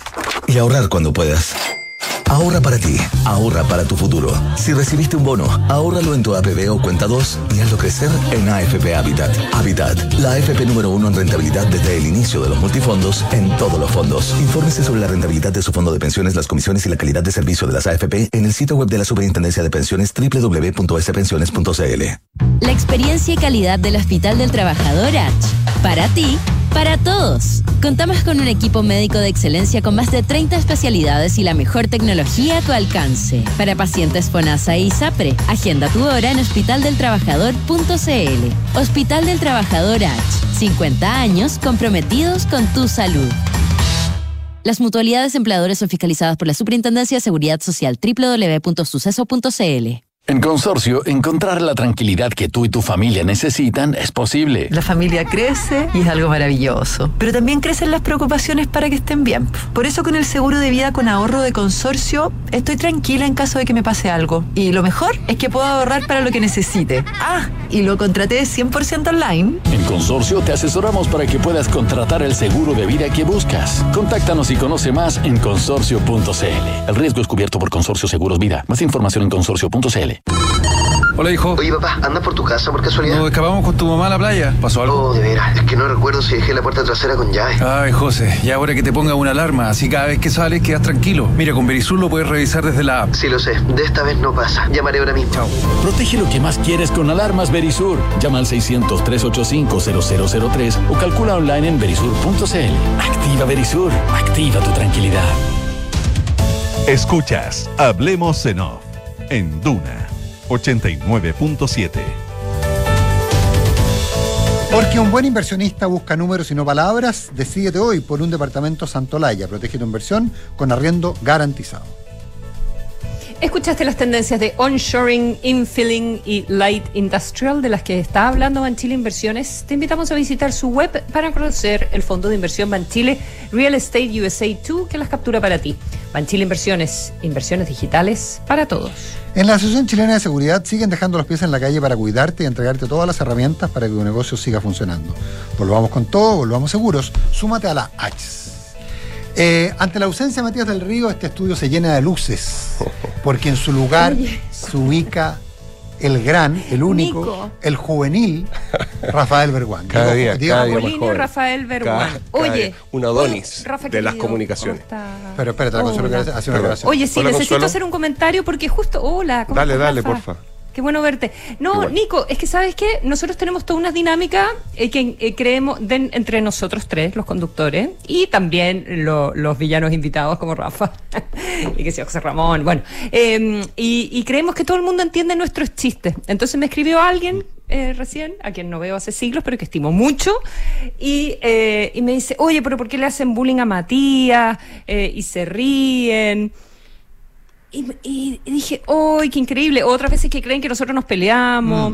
y ahorrar cuando puedas. Ahorra para ti, ahorra para tu futuro. Si recibiste un bono, ahórralo en tu A P B o cuenta dos y hazlo crecer en A F P Habitat. Habitat, la A F P número uno en rentabilidad desde el inicio de los multifondos en todos los fondos. Infórmese sobre la rentabilidad de su fondo de pensiones, las comisiones y la calidad de servicio de las A F P en el sitio web de la Superintendencia de Pensiones doble u doble u doble u punto s pensiones punto c l. La experiencia y calidad del Hospital del Trabajador H. Para ti, para todos. Contamos con un equipo médico de excelencia con más de treinta especialidades y la mejor tecnología a tu alcance. Para pacientes FONASA y ISAPRE, agenda tu hora en hospital del trabajador punto c l. Hospital del Trabajador H. cincuenta años comprometidos con tu salud. Las mutualidades empleadores son fiscalizadas por la Superintendencia de Seguridad Social. doble u doble u doble u punto suceso punto c l. En Consorcio, encontrar la tranquilidad que tú y tu familia necesitan es posible. La familia crece y es algo maravilloso. Pero también crecen las preocupaciones para que estén bien. Por eso con el seguro de vida con ahorro de Consorcio, estoy tranquila en caso de que me pase algo. Y lo mejor es que puedo ahorrar para lo que necesite. Ah, y lo contraté cien por ciento online. En Consorcio te asesoramos para que puedas contratar el seguro de vida que buscas. Contáctanos y conoce más en consorcio punto c l. El riesgo es cubierto por Consorcio Seguros Vida. Más información en consorcio punto c l. Hola, hijo. Oye, papá, ¿andas por tu casa por casualidad? No, escapamos con tu mamá a la playa. ¿Pasó algo? Oh, de veras. Es que no recuerdo si dejé la puerta trasera con llave. Ay, José, ya ahora que te ponga una alarma, así cada vez que sales quedas tranquilo. Mira, con Verisur lo puedes revisar desde la app. Sí, lo sé. De esta vez no pasa. Llamaré ahora mismo. Chao. Protege lo que más quieres con alarmas Verisur. Llama al seiscientos, trescientos ochenta y cinco, cero cero cero tres o calcula online en verisur punto c l. Activa Verisur. Activa tu tranquilidad. Escuchas Hablemos en Off en Duna ochenta y nueve punto siete. Porque un buen inversionista busca números y no palabras, decídete hoy por un departamento Santolaya. Protege tu inversión con arriendo garantizado. Escuchaste las tendencias de onshoring, infilling y light industrial de las que está hablando Banchile Inversiones. Te invitamos a visitar su web para conocer el fondo de inversión Banchile Real Estate U S A dos que las captura para ti. Banchile Inversiones, inversiones digitales para todos. En la Asociación Chilena de Seguridad siguen dejando los pies en la calle para cuidarte y entregarte todas las herramientas para que tu negocio siga funcionando. Volvamos con todo, volvamos seguros. Súmate a la H. Eh, ante la ausencia de Matías del Río, este estudio se llena de luces, porque en su lugar Oye. se ubica el gran, el único, Nico. el juvenil Rafael Berguán. Cada día, Diego cada día más joven. Rafael Berguán. Cada, Oye, cada un Adonis Rafa, de querido, las comunicaciones. Pero espérate, la Consuelo quiere hacer una aclaración. Oye, sí, Hola, necesito Consuelo. hacer un comentario porque justo, hola, ¿cómo Dale, estás, dale, Rafa? porfa. Qué bueno verte. No, Igual. Nico, es que ¿sabes qué? Nosotros tenemos toda una dinámica eh, que eh, creemos de, entre nosotros tres, los conductores, y también lo, los villanos invitados como Rafa y que sea José Ramón. Bueno, eh, y, y creemos que todo el mundo entiende nuestros chistes. Entonces me escribió alguien eh, recién, a quien no veo hace siglos, pero que estimo mucho, y, eh, y me dice, oye, pero ¿por qué le hacen bullying a Matías? Eh, y se ríen. Y, y, y dije, ¡ay, qué increíble! Otras veces que creen que nosotros nos peleamos, mm.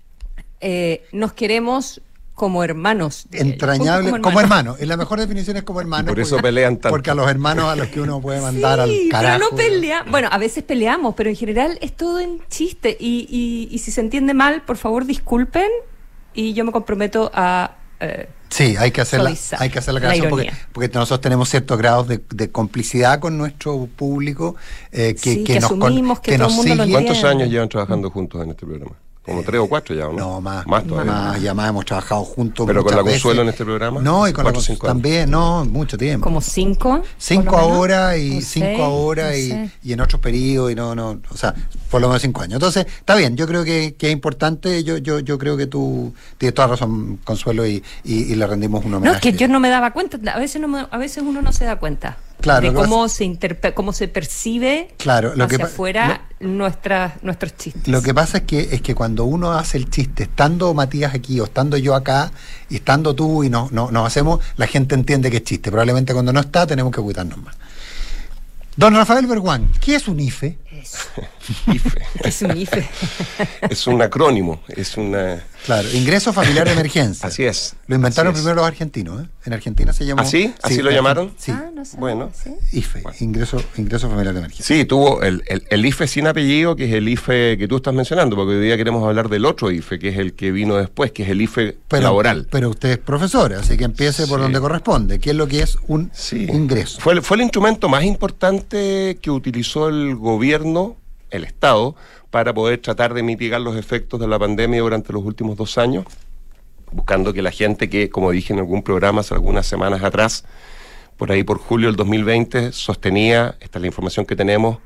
eh, nos queremos como hermanos. Entrañable, como, como hermanos. Y la mejor definición es como hermanos. Por eso porque, pelean tanto. Porque a los hermanos a los que uno puede mandar sí, al carajo. pero no peleamos. Bueno, a veces peleamos, pero en general es todo en chiste. Y, y, y si se entiende mal, por favor, disculpen. Y yo me comprometo a... Eh, Sí, hay que hacer la, hay que hacer la aclaración porque, porque nosotros tenemos ciertos grados de, de complicidad con nuestro público eh, que, sí, que, que nos, asumimos que, que todo nos el mundo sigue. lo ¿Cuántos años llevan trabajando juntos en este programa? Como tres o cuatro ya, ¿o ¿no? No, más. Más todavía. Más, ya más hemos trabajado juntos. ¿Pero con la veces. Consuelo en este programa? No, y con cuatro, la Consuelo también, no, mucho tiempo. ¿Como cinco? Cinco ahora y cinco seis, ahora no y, sé. y en otros periodos y no, no, o sea, por lo menos cinco años. Entonces, está bien, yo creo que, que es importante, yo, yo, yo creo que tú tienes toda razón, Consuelo, y, y, y le rendimos un homenaje. No, es que yo no me daba cuenta, a veces, no me, a veces uno no se da cuenta. Claro, de cómo pasa, se interpe- cómo se percibe claro, lo hacia que, afuera lo, nuestra, nuestros chistes. Lo que pasa es que es que cuando uno hace el chiste, estando Matías aquí o estando yo acá y estando tú y nos no, no hacemos, la gente entiende que es chiste. Probablemente cuando no está tenemos que cuidarnos más. Don Rafael Berguán, ¿qué es un I F E? Eso. I F E. ¿Qué es un I F E? Es un acrónimo, es una... Claro, ingreso familiar de emergencia. Así es. Lo inventaron Así es. primero los argentinos, ¿eh? En Argentina se llamó... ¿Ah, sí? ¿Así sí, lo llamaron? Sí. Ah, no sé. Bueno. ¿Sí? I F E, bueno. ingreso, ingreso familiar de emergencia. Sí, tuvo el, el, el I F E sin apellido, que es el I F E que tú estás mencionando, porque hoy día queremos hablar del otro I F E, que es el que vino después, que es el I F E pero, laboral. Pero usted es profesor, así que empiece por Sí. donde corresponde. ¿Qué es lo que es un Sí. ingreso? Fue, el- fue el instrumento más importante que utilizó el gobierno, el Estado, para poder tratar de mitigar los efectos de la pandemia durante los últimos dos años, buscando que la gente que, como dije en algún programa hace algunas semanas atrás, por ahí por julio del dos mil veinte, sostenía, esta es la información que tenemos,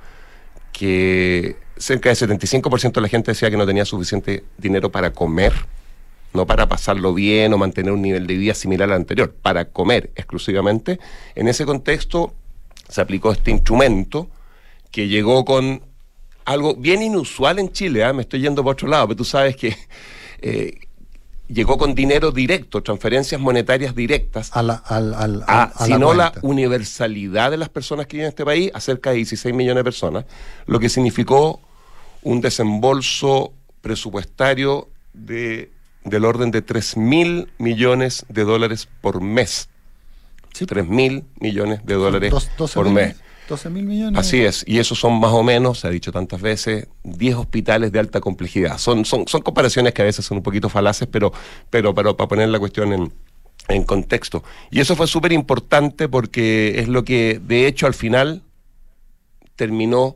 que cerca del setenta y cinco por ciento de la gente decía que no tenía suficiente dinero para comer, no para pasarlo bien o mantener un nivel de vida similar al anterior, para comer exclusivamente. En ese contexto se aplicó este instrumento que llegó con algo bien inusual en Chile, ¿eh? Me estoy yendo por otro lado, pero tú sabes que eh, llegó con dinero directo, transferencias monetarias directas, A la, al, al, a, a sino la, cuenta. universalidad de las personas que viven en este país, a cerca de dieciséis millones de personas, lo que significó un desembolso presupuestario de, del orden de tres mil millones de dólares por mes. Sí. tres mil millones de dólares Dos- doce por mil, mes. doce mil millones. Así es, y esos son más o menos, se ha dicho tantas veces, diez hospitales de alta complejidad. Son, son, son comparaciones que a veces son un poquito falaces, pero, pero, pero para poner la cuestión en, en contexto. Y eso fue súper importante porque es lo que, de hecho, al final terminó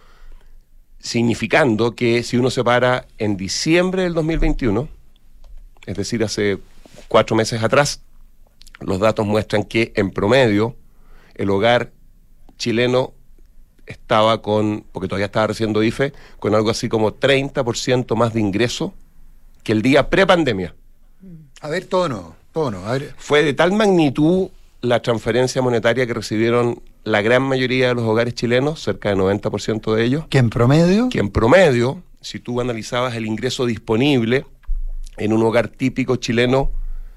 significando que si uno se para en diciembre del dos mil veintiuno, es decir, hace cuatro meses atrás, los datos muestran que en promedio el hogar chileno estaba con, porque todavía estaba recibiendo I F E, con algo así como treinta por ciento más de ingreso que el día prepandemia. A ver, todo no, todo no. A ver, Fue de tal magnitud la transferencia monetaria que recibieron la gran mayoría de los hogares chilenos, cerca del noventa por ciento de ellos, que en promedio, que en promedio, si tú analizabas el ingreso disponible en un hogar típico chileno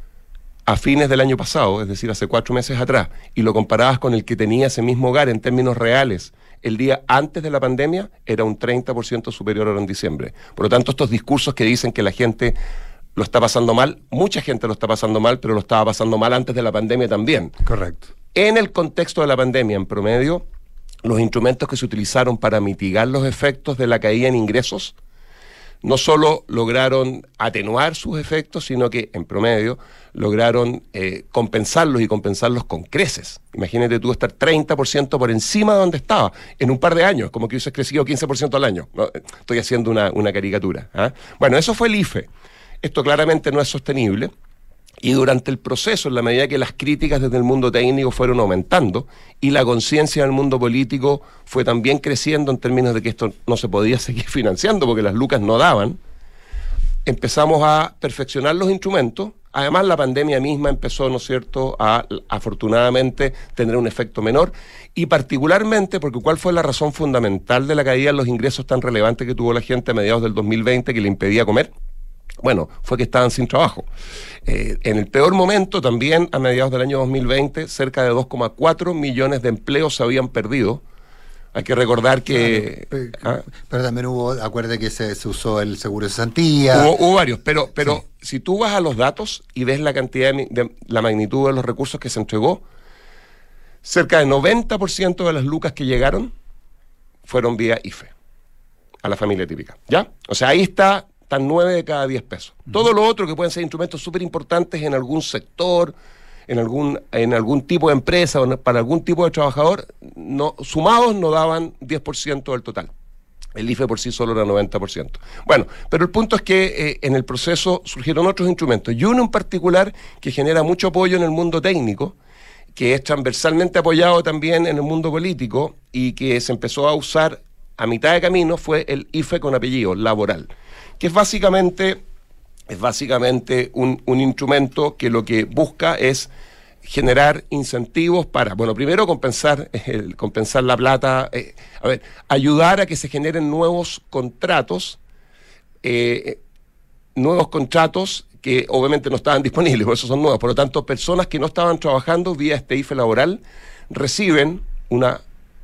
a fines del año pasado, es decir, hace cuatro meses atrás, y lo comparabas con el que tenía ese mismo hogar en términos reales el día antes de la pandemia, era un treinta por ciento superior ahora en diciembre. Por lo tanto, estos discursos que dicen que la gente lo está pasando mal, mucha gente lo está pasando mal, pero lo estaba pasando mal antes de la pandemia también. correcto. En el contexto de la pandemia, en promedio, los instrumentos que se utilizaron para mitigar los efectos de la caída en ingresos no solo lograron atenuar sus efectos, sino que, en promedio, lograron eh, compensarlos y compensarlos con creces. Imagínate tú estar treinta por ciento por encima de donde estaba en un par de años, como que hubieses crecido quince por ciento al año. ¿No? Estoy haciendo una, una caricatura. ¿Ah? Bueno, eso fue el I F E. Esto claramente no es sostenible. Y durante el proceso, en la medida que las críticas desde el mundo técnico fueron aumentando y la conciencia del mundo político fue también creciendo en términos de que esto no se podía seguir financiando porque las lucas no daban, empezamos a perfeccionar los instrumentos. Además, la pandemia misma empezó, ¿no es cierto?, a, afortunadamente, tener un efecto menor. Y particularmente, porque ¿cuál fue la razón fundamental de la caída en los ingresos tan relevante que tuvo la gente a mediados del dos mil veinte que le impedía comer? Bueno, fue que estaban sin trabajo. Eh, en el peor momento, también a mediados del año dos mil veinte, cerca de dos coma cuatro millones de empleos se habían perdido. Hay que recordar que... Claro, pero, ¿ah? pero también hubo, acuerde que se, se usó el seguro de cesantía. Hubo, hubo varios, pero, pero sí. Si tú vas a los datos y ves la cantidad, de, de la magnitud de los recursos que se entregó, cerca del noventa por ciento de las lucas que llegaron fueron vía I F E, a la familia típica, ¿ya? O sea, ahí está, están nueve de cada diez pesos. Uh-huh. Todo lo otro que pueden ser instrumentos súper importantes en algún sector, en algún, en algún tipo de empresa o para algún tipo de trabajador, no, sumados no daban diez por ciento del total. El I F E por sí solo era noventa por ciento. Bueno, pero el punto es que eh, en el proceso surgieron otros instrumentos, y uno en particular que genera mucho apoyo en el mundo técnico, que es transversalmente apoyado también en el mundo político y que se empezó a usar a mitad de camino, fue el I F E con apellido, laboral, que es básicamente, es básicamente un, un instrumento que lo que busca es generar incentivos para, bueno, primero compensar el, compensar la plata, eh, a ver, ayudar a que se generen nuevos contratos, eh, nuevos contratos que obviamente no estaban disponibles, por eso son nuevos. Por lo tanto, personas que no estaban trabajando vía este I F E laboral reciben una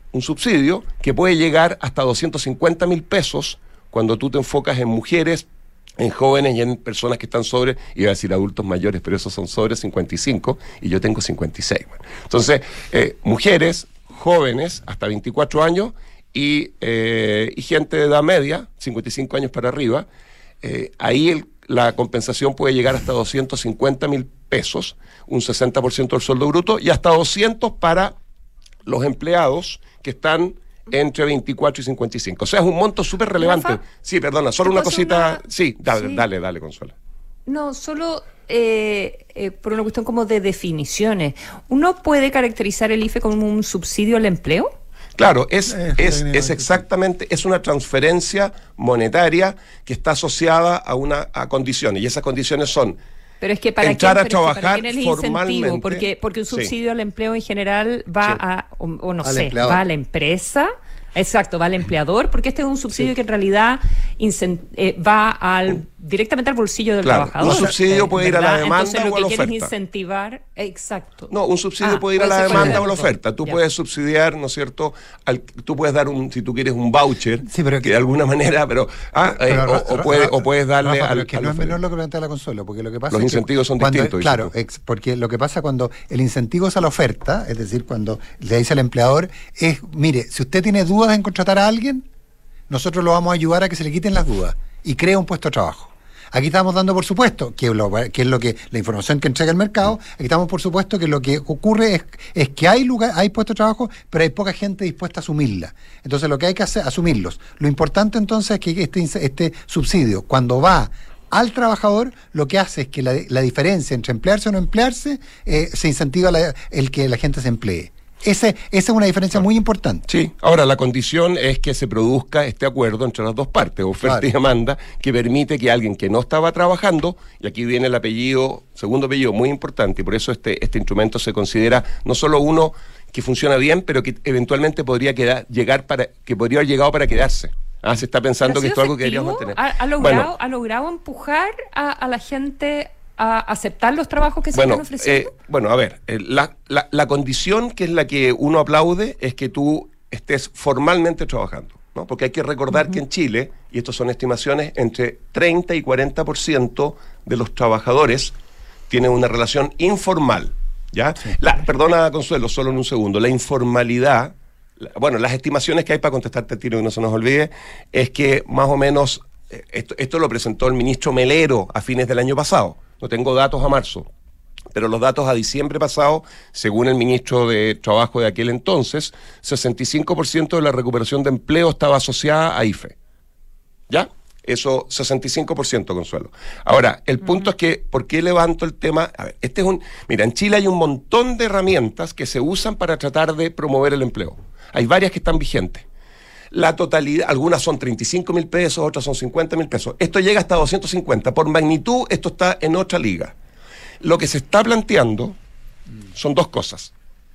un subsidio que puede llegar hasta doscientos cincuenta mil pesos cuando tú te enfocas en mujeres, en jóvenes y en personas que están sobre, iba a decir adultos mayores, pero esos son sobre cincuenta y cinco y yo tengo cincuenta y seis. Bueno. Entonces, eh, mujeres, jóvenes, hasta veinticuatro años y, eh, y gente de edad media, cincuenta y cinco años para arriba, eh, ahí el, la compensación puede llegar hasta doscientos cincuenta mil pesos, un sesenta por ciento del sueldo bruto, y hasta doscientos para los empleados que están entre veinticuatro y cincuenta y cinco. O sea, es un monto súper relevante. Rafa, sí, perdona, solo una cosita. Una... Sí, dale, sí, dale, dale, Consuelo. No, solo eh, eh, por una cuestión como de definiciones. ¿Uno puede caracterizar el I F E como un subsidio al empleo? Claro, es, eh, es, es exactamente, es una transferencia monetaria que está asociada a una a condiciones, y esas condiciones son pero es que para entrar quién, a trabajar para quién es el formalmente. Incentivo, porque, porque un subsidio sí. al empleo en general va sí. a, o, o no al sé, empleador. va a la empresa. Exacto, va al empleador, porque este es un subsidio sí. que en realidad incent- eh, va al directamente al bolsillo del claro, trabajador. Un subsidio eh, puede ir a la demanda Entonces, o a la lo que quieren oferta. incentivar, exacto. No, un subsidio ah, puede ir a la demanda o a la oferta. Tú ya. puedes subsidiar, ¿no es cierto? Al, tú puedes dar un, si tú quieres, un voucher, sí, pero que de alguna manera, pero, ah, eh, pero o, Rafa, o, puede, o puedes darle Rafa, al, pero es que al no es oferente. menor lo que plantea la Consuelo, porque lo que pasa los es incentivos que son cuando, distintos. Claro, ex, porque lo que pasa cuando el incentivo es a la oferta, es decir, cuando le dice al empleador, es, mire, si usted tiene dudas en contratar a alguien, nosotros lo vamos a ayudar a que se le quiten las dudas y crea un puesto de trabajo. Aquí estamos dando por supuesto que, lo, que es lo que la información que entrega el mercado, aquí estamos por supuesto que lo que ocurre es, es que hay lugar, hay puestos de trabajo, pero hay poca gente dispuesta a asumirla. Entonces lo que hay que hacer es asumirlos. Lo importante entonces es que este, este subsidio, cuando va al trabajador, lo que hace es que la, la diferencia entre emplearse o no emplearse, eh, se incentiva la, el que la gente se emplee. Ese, esa es una diferencia muy importante. Sí, ahora la condición es que se produzca este acuerdo entre las dos partes, oferta claro. y demanda, que permite que alguien que no estaba trabajando, y aquí viene el apellido, segundo apellido muy importante, y por eso este, este instrumento se considera no solo uno que funciona bien, pero que eventualmente podría quedar, llegar para, que podría haber llegado para quedarse. Ah, se está pensando que esto es algo que deberíamos mantener. ¿Ha, ha, logrado, bueno, ¿Ha logrado empujar a, a la gente a aceptar los trabajos que se bueno, están ofreciendo? Eh, bueno, a ver, eh, la, la, la condición que es la que uno aplaude es que tú estés formalmente trabajando, ¿no? Porque hay que recordar uh-huh. que en Chile, y estas son estimaciones, entre treinta y cuarenta por ciento de los trabajadores tienen una relación informal, ¿ya? Sí. La, perdona, Consuelo, solo en un segundo. La informalidad, la, bueno, las estimaciones que hay para contestarte al tiro y no se nos olvide, es que más o menos, eh, esto, esto lo presentó el ministro Melero a fines del año pasado. No tengo datos a marzo, pero los datos a diciembre pasado, según el ministro de Trabajo de aquel entonces, sesenta y cinco por ciento de la recuperación de empleo estaba asociada a I F E. ¿Ya? Eso, sesenta y cinco por ciento, Consuelo. Ahora, el punto uh-huh. es que, ¿por qué levanto el tema? A ver, este es un... Mira, en Chile hay un montón de herramientas que se usan para tratar de promover el empleo. Hay varias que están vigentes. La totalidad, algunas son treinta y cinco mil pesos, otras son cincuenta mil pesos. Esto llega hasta doscientos cincuenta. Por magnitud, esto está en otra liga. Lo que se está planteando son dos cosas.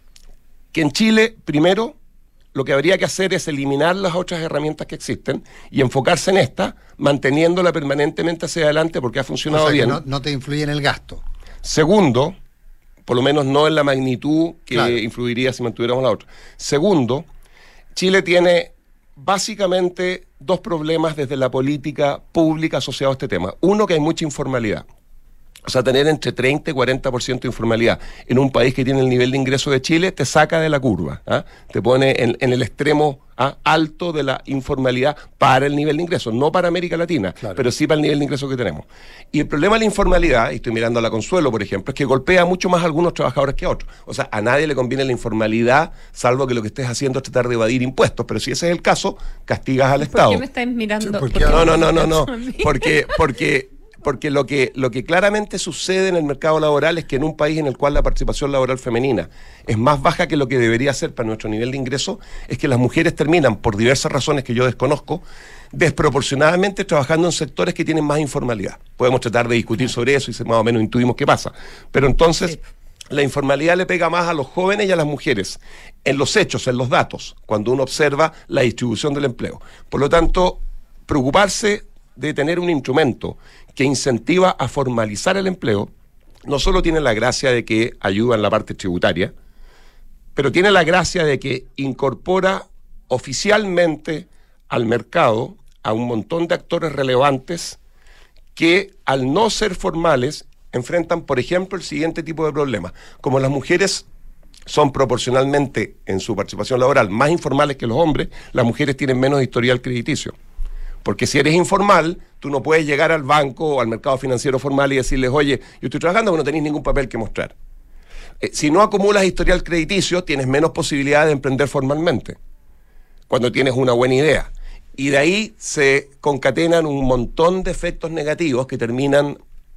Que en Chile, primero, lo que habría que hacer es eliminar las otras herramientas que existen y enfocarse en esta, manteniéndola permanentemente hacia adelante porque ha funcionado o sea, bien. Que no, no te influye en el gasto. Segundo, por lo menos no en la magnitud que claro. influiría si mantuviéramos la otra. Segundo, Chile tiene básicamente dos problemas desde la política pública asociados a este tema. Uno, que hay mucha informalidad. O sea, tener entre treinta y cuarenta por ciento de informalidad en un país que tiene el nivel de ingreso de Chile te saca de la curva, ¿ah? Te pone en, en el extremo ¿ah? alto de la informalidad para el nivel de ingreso, no para América Latina, claro. pero sí para el nivel de ingreso que tenemos. Y el problema de la informalidad, y estoy mirando a la Consuelo, por ejemplo, es que golpea mucho más a algunos trabajadores que a otros. O sea, a nadie le conviene la informalidad, salvo que lo que estés haciendo es tratar de evadir impuestos, pero si ese es el caso, castigas al ¿Por Estado. ¿Por qué me estás mirando? ¿Por qué? No, no, no, no, no, porque... porque Porque lo que, lo que claramente sucede en el mercado laboral es que en un país en el cual la participación laboral femenina es más baja que lo que debería ser para nuestro nivel de ingreso, es que las mujeres terminan, por diversas razones que yo desconozco, desproporcionadamente trabajando en sectores que tienen más informalidad. Podemos tratar de discutir sobre eso y más o menos intuimos qué pasa. Pero entonces, sí. la informalidad le pega más a los jóvenes y a las mujeres, en los hechos, en los datos, cuando uno observa la distribución del empleo. Por lo tanto, preocuparse de tener un instrumento que incentiva a formalizar el empleo, no solo tiene la gracia de que ayuda en la parte tributaria, pero tiene la gracia de que incorpora oficialmente al mercado a un montón de actores relevantes que, al no ser formales, enfrentan, por ejemplo, el siguiente tipo de problemas. Como las mujeres son proporcionalmente, en su participación laboral, más informales que los hombres, las mujeres tienen menos historial crediticio. Porque si eres informal, tú no puedes llegar al banco o al mercado financiero formal y decirles, oye, yo estoy trabajando, pero no tenéis ningún papel que mostrar. Eh, si no acumulas historial crediticio, tienes menos posibilidad de emprender formalmente, cuando tienes una buena idea. Y de ahí se concatenan un montón de efectos negativos que terminan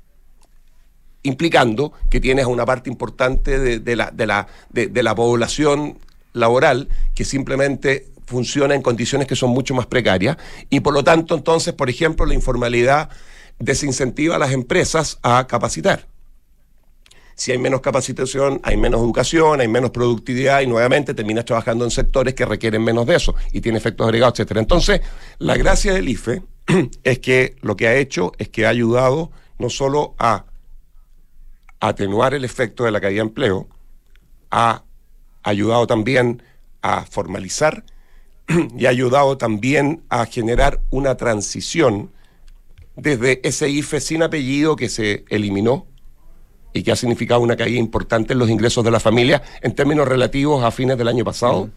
implicando que tienes una parte importante de, de, la, de, la, de, de la población laboral que simplemente funciona en condiciones que son mucho más precarias, y por lo tanto, entonces, por ejemplo, la informalidad desincentiva a las empresas a capacitar. Si hay menos capacitación, hay menos educación, hay menos productividad, y nuevamente terminas trabajando en sectores que requieren menos de eso y tiene efectos agregados, etcétera. Entonces, la gracia del I F E es que lo que ha hecho es que ha ayudado no solo a atenuar el efecto de la caída de empleo, ha ayudado también a formalizar y ha ayudado también a generar una transición desde ese I F E sin apellido que se eliminó y que ha significado una caída importante en los ingresos de la familia en términos relativos a fines del año pasado,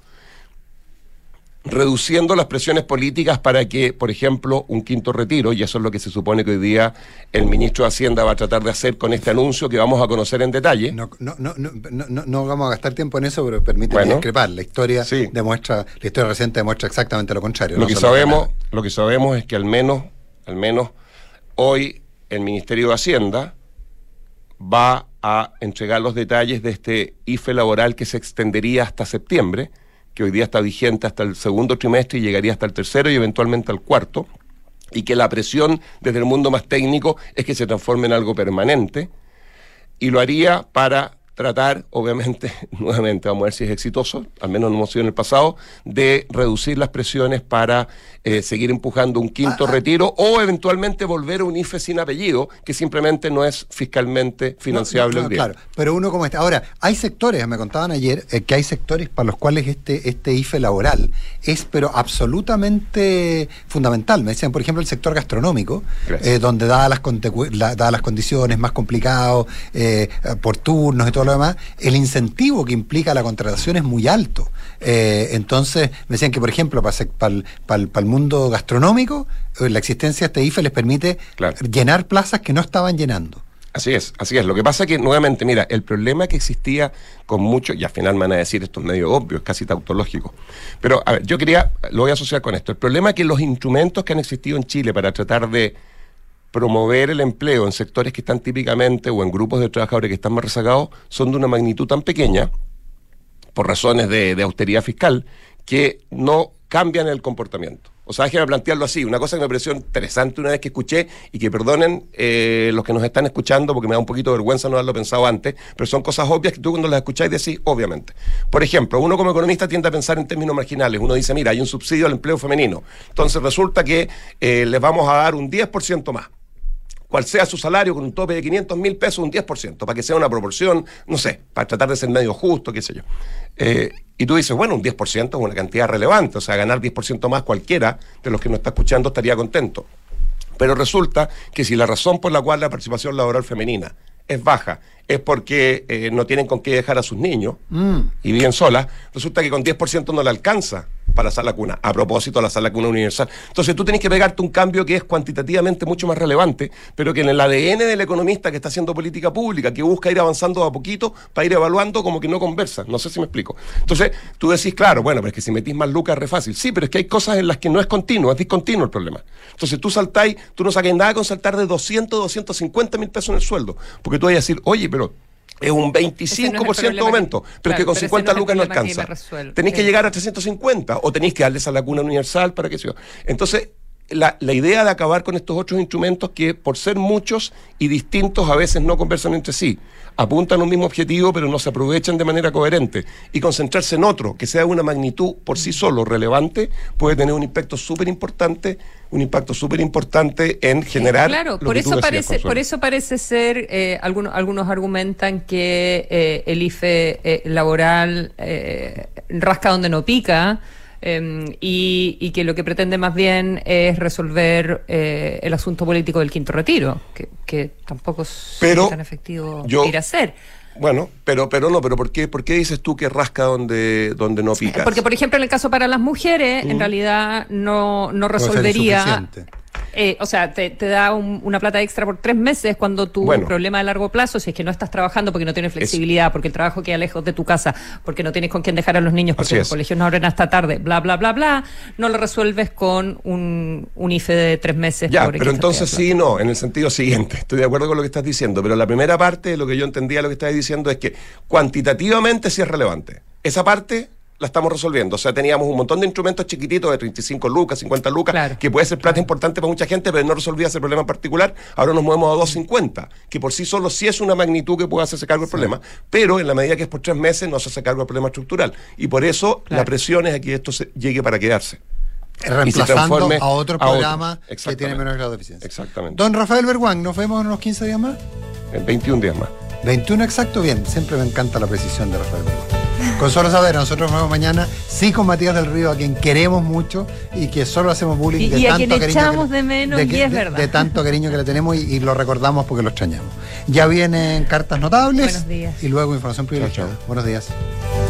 mm. reduciendo las presiones políticas para que, por ejemplo, un quinto retiro, y eso es lo que se supone que hoy día el ministro de Hacienda va a tratar de hacer con este anuncio que vamos a conocer en detalle. No, no, no, no, no, no vamos a gastar tiempo en eso, pero permíteme bueno, discrepar. La historia sí. demuestra, la historia reciente demuestra exactamente lo contrario. Lo no que sabemos, lo que sabemos es que al menos, al menos hoy el Ministerio de Hacienda va a entregar los detalles de este I F E laboral que se extendería hasta septiembre, que hoy día está vigente hasta el segundo trimestre y llegaría hasta el tercero y eventualmente al cuarto, y que la presión desde el mundo más técnico es que se transforme en algo permanente, y lo haría para tratar, obviamente, nuevamente vamos a ver si es exitoso, al menos no hemos sido en el pasado, de reducir las presiones para eh, seguir empujando un quinto ah, retiro ah, o eventualmente volver a un I F E sin apellido, que simplemente no es fiscalmente financiable. No, no, no, claro, pero uno como este. Ahora, hay sectores, me contaban ayer, eh, que hay sectores para los cuales este, este I F E laboral es pero absolutamente fundamental. Me decían, por ejemplo, el sector gastronómico, eh, donde dadas las, la, dadas las condiciones más complicado, eh, por turnos y todo lo demás, el incentivo que implica la contratación es muy alto. Eh, entonces, me decían que, por ejemplo, para, para, para, para el mundo gastronómico, la existencia de este I F E les permite claro. llenar plazas que no estaban llenando. Así es, así es. Lo que pasa es que, nuevamente, mira, el problema que existía con mucho, y al final me van a decir esto es medio obvio, es casi tautológico, pero, a ver, yo quería, lo voy a asociar con esto. El problema es que los instrumentos que han existido en Chile para tratar de promover el empleo en sectores que están típicamente o en grupos de trabajadores que están más rezagados son de una magnitud tan pequeña, por razones de, de austeridad fiscal, que no cambian el comportamiento. O sea, déjame plantearlo así, una cosa que me pareció interesante una vez que escuché, y que perdonen eh, los que nos están escuchando porque me da un poquito de vergüenza no haberlo pensado antes, pero son cosas obvias que tú cuando las escucháis decís, obviamente. Por ejemplo, uno como economista tiende a pensar en términos marginales. Uno dice, mira, hay un subsidio al empleo femenino, entonces resulta que eh, les vamos a dar un diez por ciento más. Cual sea su salario, con un tope de quinientos mil pesos, un diez por ciento, para que sea una proporción, no sé, para tratar de ser medio justo, qué sé yo. Eh, y tú dices, bueno, un diez por ciento es una cantidad relevante, o sea, ganar diez por ciento más cualquiera de los que nos está escuchando estaría contento. Pero resulta que si la razón por la cual la participación laboral femenina es baja es porque eh, no tienen con qué dejar a sus niños mm. y viven solas, resulta que con diez por ciento no le alcanza para la sala cuna, a propósito de la sala cuna universal. Entonces tú tenés que pegarte un cambio que es cuantitativamente mucho más relevante, pero que en el A D N del economista que está haciendo política pública, que busca ir avanzando a poquito para ir evaluando, como que no conversa. No sé si me explico. Entonces tú decís, claro, bueno, pero es que si metís más lucas es re fácil. Sí, pero es que hay cosas en las que no es continuo, es discontinuo el problema. Entonces tú saltáis, tú no sacáis nada con saltar de doscientos, doscientos cincuenta mil pesos en el sueldo, porque tú vas a decir, oye, pero es un veinticinco por ciento de aumento, pero claro, es que con cincuenta lucas no alcanza. Tenéis que llegar a trescientos cincuenta o tenéis que darles a la cuna universal para que se... Entonces, la, la idea de acabar con estos otros instrumentos que, por ser muchos y distintos, a veces no conversan entre sí. Apuntan a un mismo objetivo, pero no se aprovechan de manera coherente. Y concentrarse en otro, que sea de una magnitud por sí solo relevante, puede tener un impacto súper importante, un impacto súper importante en generar. Claro, lo por que tú eso decías, parece, Consuelo. por eso parece ser, eh, algunos, algunos argumentan que eh, el I F E eh, laboral eh, rasca donde no pica. Eh, y, y que lo que pretende más bien es resolver eh, el asunto político del quinto retiro, que, que tampoco es Pero tan efectivo yo- ir a hacer. Bueno, pero pero no, pero ¿por qué, por qué dices tú que rasca donde, donde no pica? Porque, por ejemplo, en el caso para las mujeres, en Mm. realidad no, no Puede ser resolvería. insuficiente. Eh, o sea, te, te da un- una plata extra por tres meses cuando tu Bueno. problema de largo plazo, si es que no estás trabajando porque no tienes flexibilidad, porque el trabajo queda lejos de tu casa, porque no tienes con quién dejar a los niños, Así porque los es. colegios no abren hasta tarde, bla, bla, bla, bla, no lo resuelves con un, un I F E de tres meses. Ya, por pero X entonces cantidad de sí, no, en el sentido siguiente. Estoy de acuerdo con lo que estás diciendo, pero la primera parte de lo que yo entendía, lo que estás diciendo es que cuantitativamente sí es relevante. Esa parte la estamos resolviendo. O sea, teníamos un montón de instrumentos chiquititos de treinta y cinco lucas, cincuenta lucas, que puede ser plata importante para mucha gente, pero no resolvía ese problema en particular. Ahora nos movemos a doscientos cincuenta, que por sí solo sí es una magnitud que puede hacerse cargo del problema, pero en la medida que es por tres meses no se hace cargo del problema estructural. Y por eso la presión es a que esto se llegue para quedarse. Y se Reemplazando transforme a otro a otro. programa que Exactamente. tiene menor grado de eficiencia. Exactamente. Don Rafael Berguán, ¿nos vemos en unos quince días más? En veintiún días más. veintiuno exacto, bien. Siempre me encanta la precisión de Rafael Berguán. Consuelo Saavedra, nosotros nos vemos mañana, sí, con Matías del Río, a quien queremos mucho y que solo hacemos bullying Y- de y a tanto quien cariño. echamos que- de menos, que- y es de- verdad. de tanto cariño que le tenemos y, y lo recordamos porque lo extrañamos. Ya vienen cartas notables Buenos días. y luego información privilegiada. Buenos días.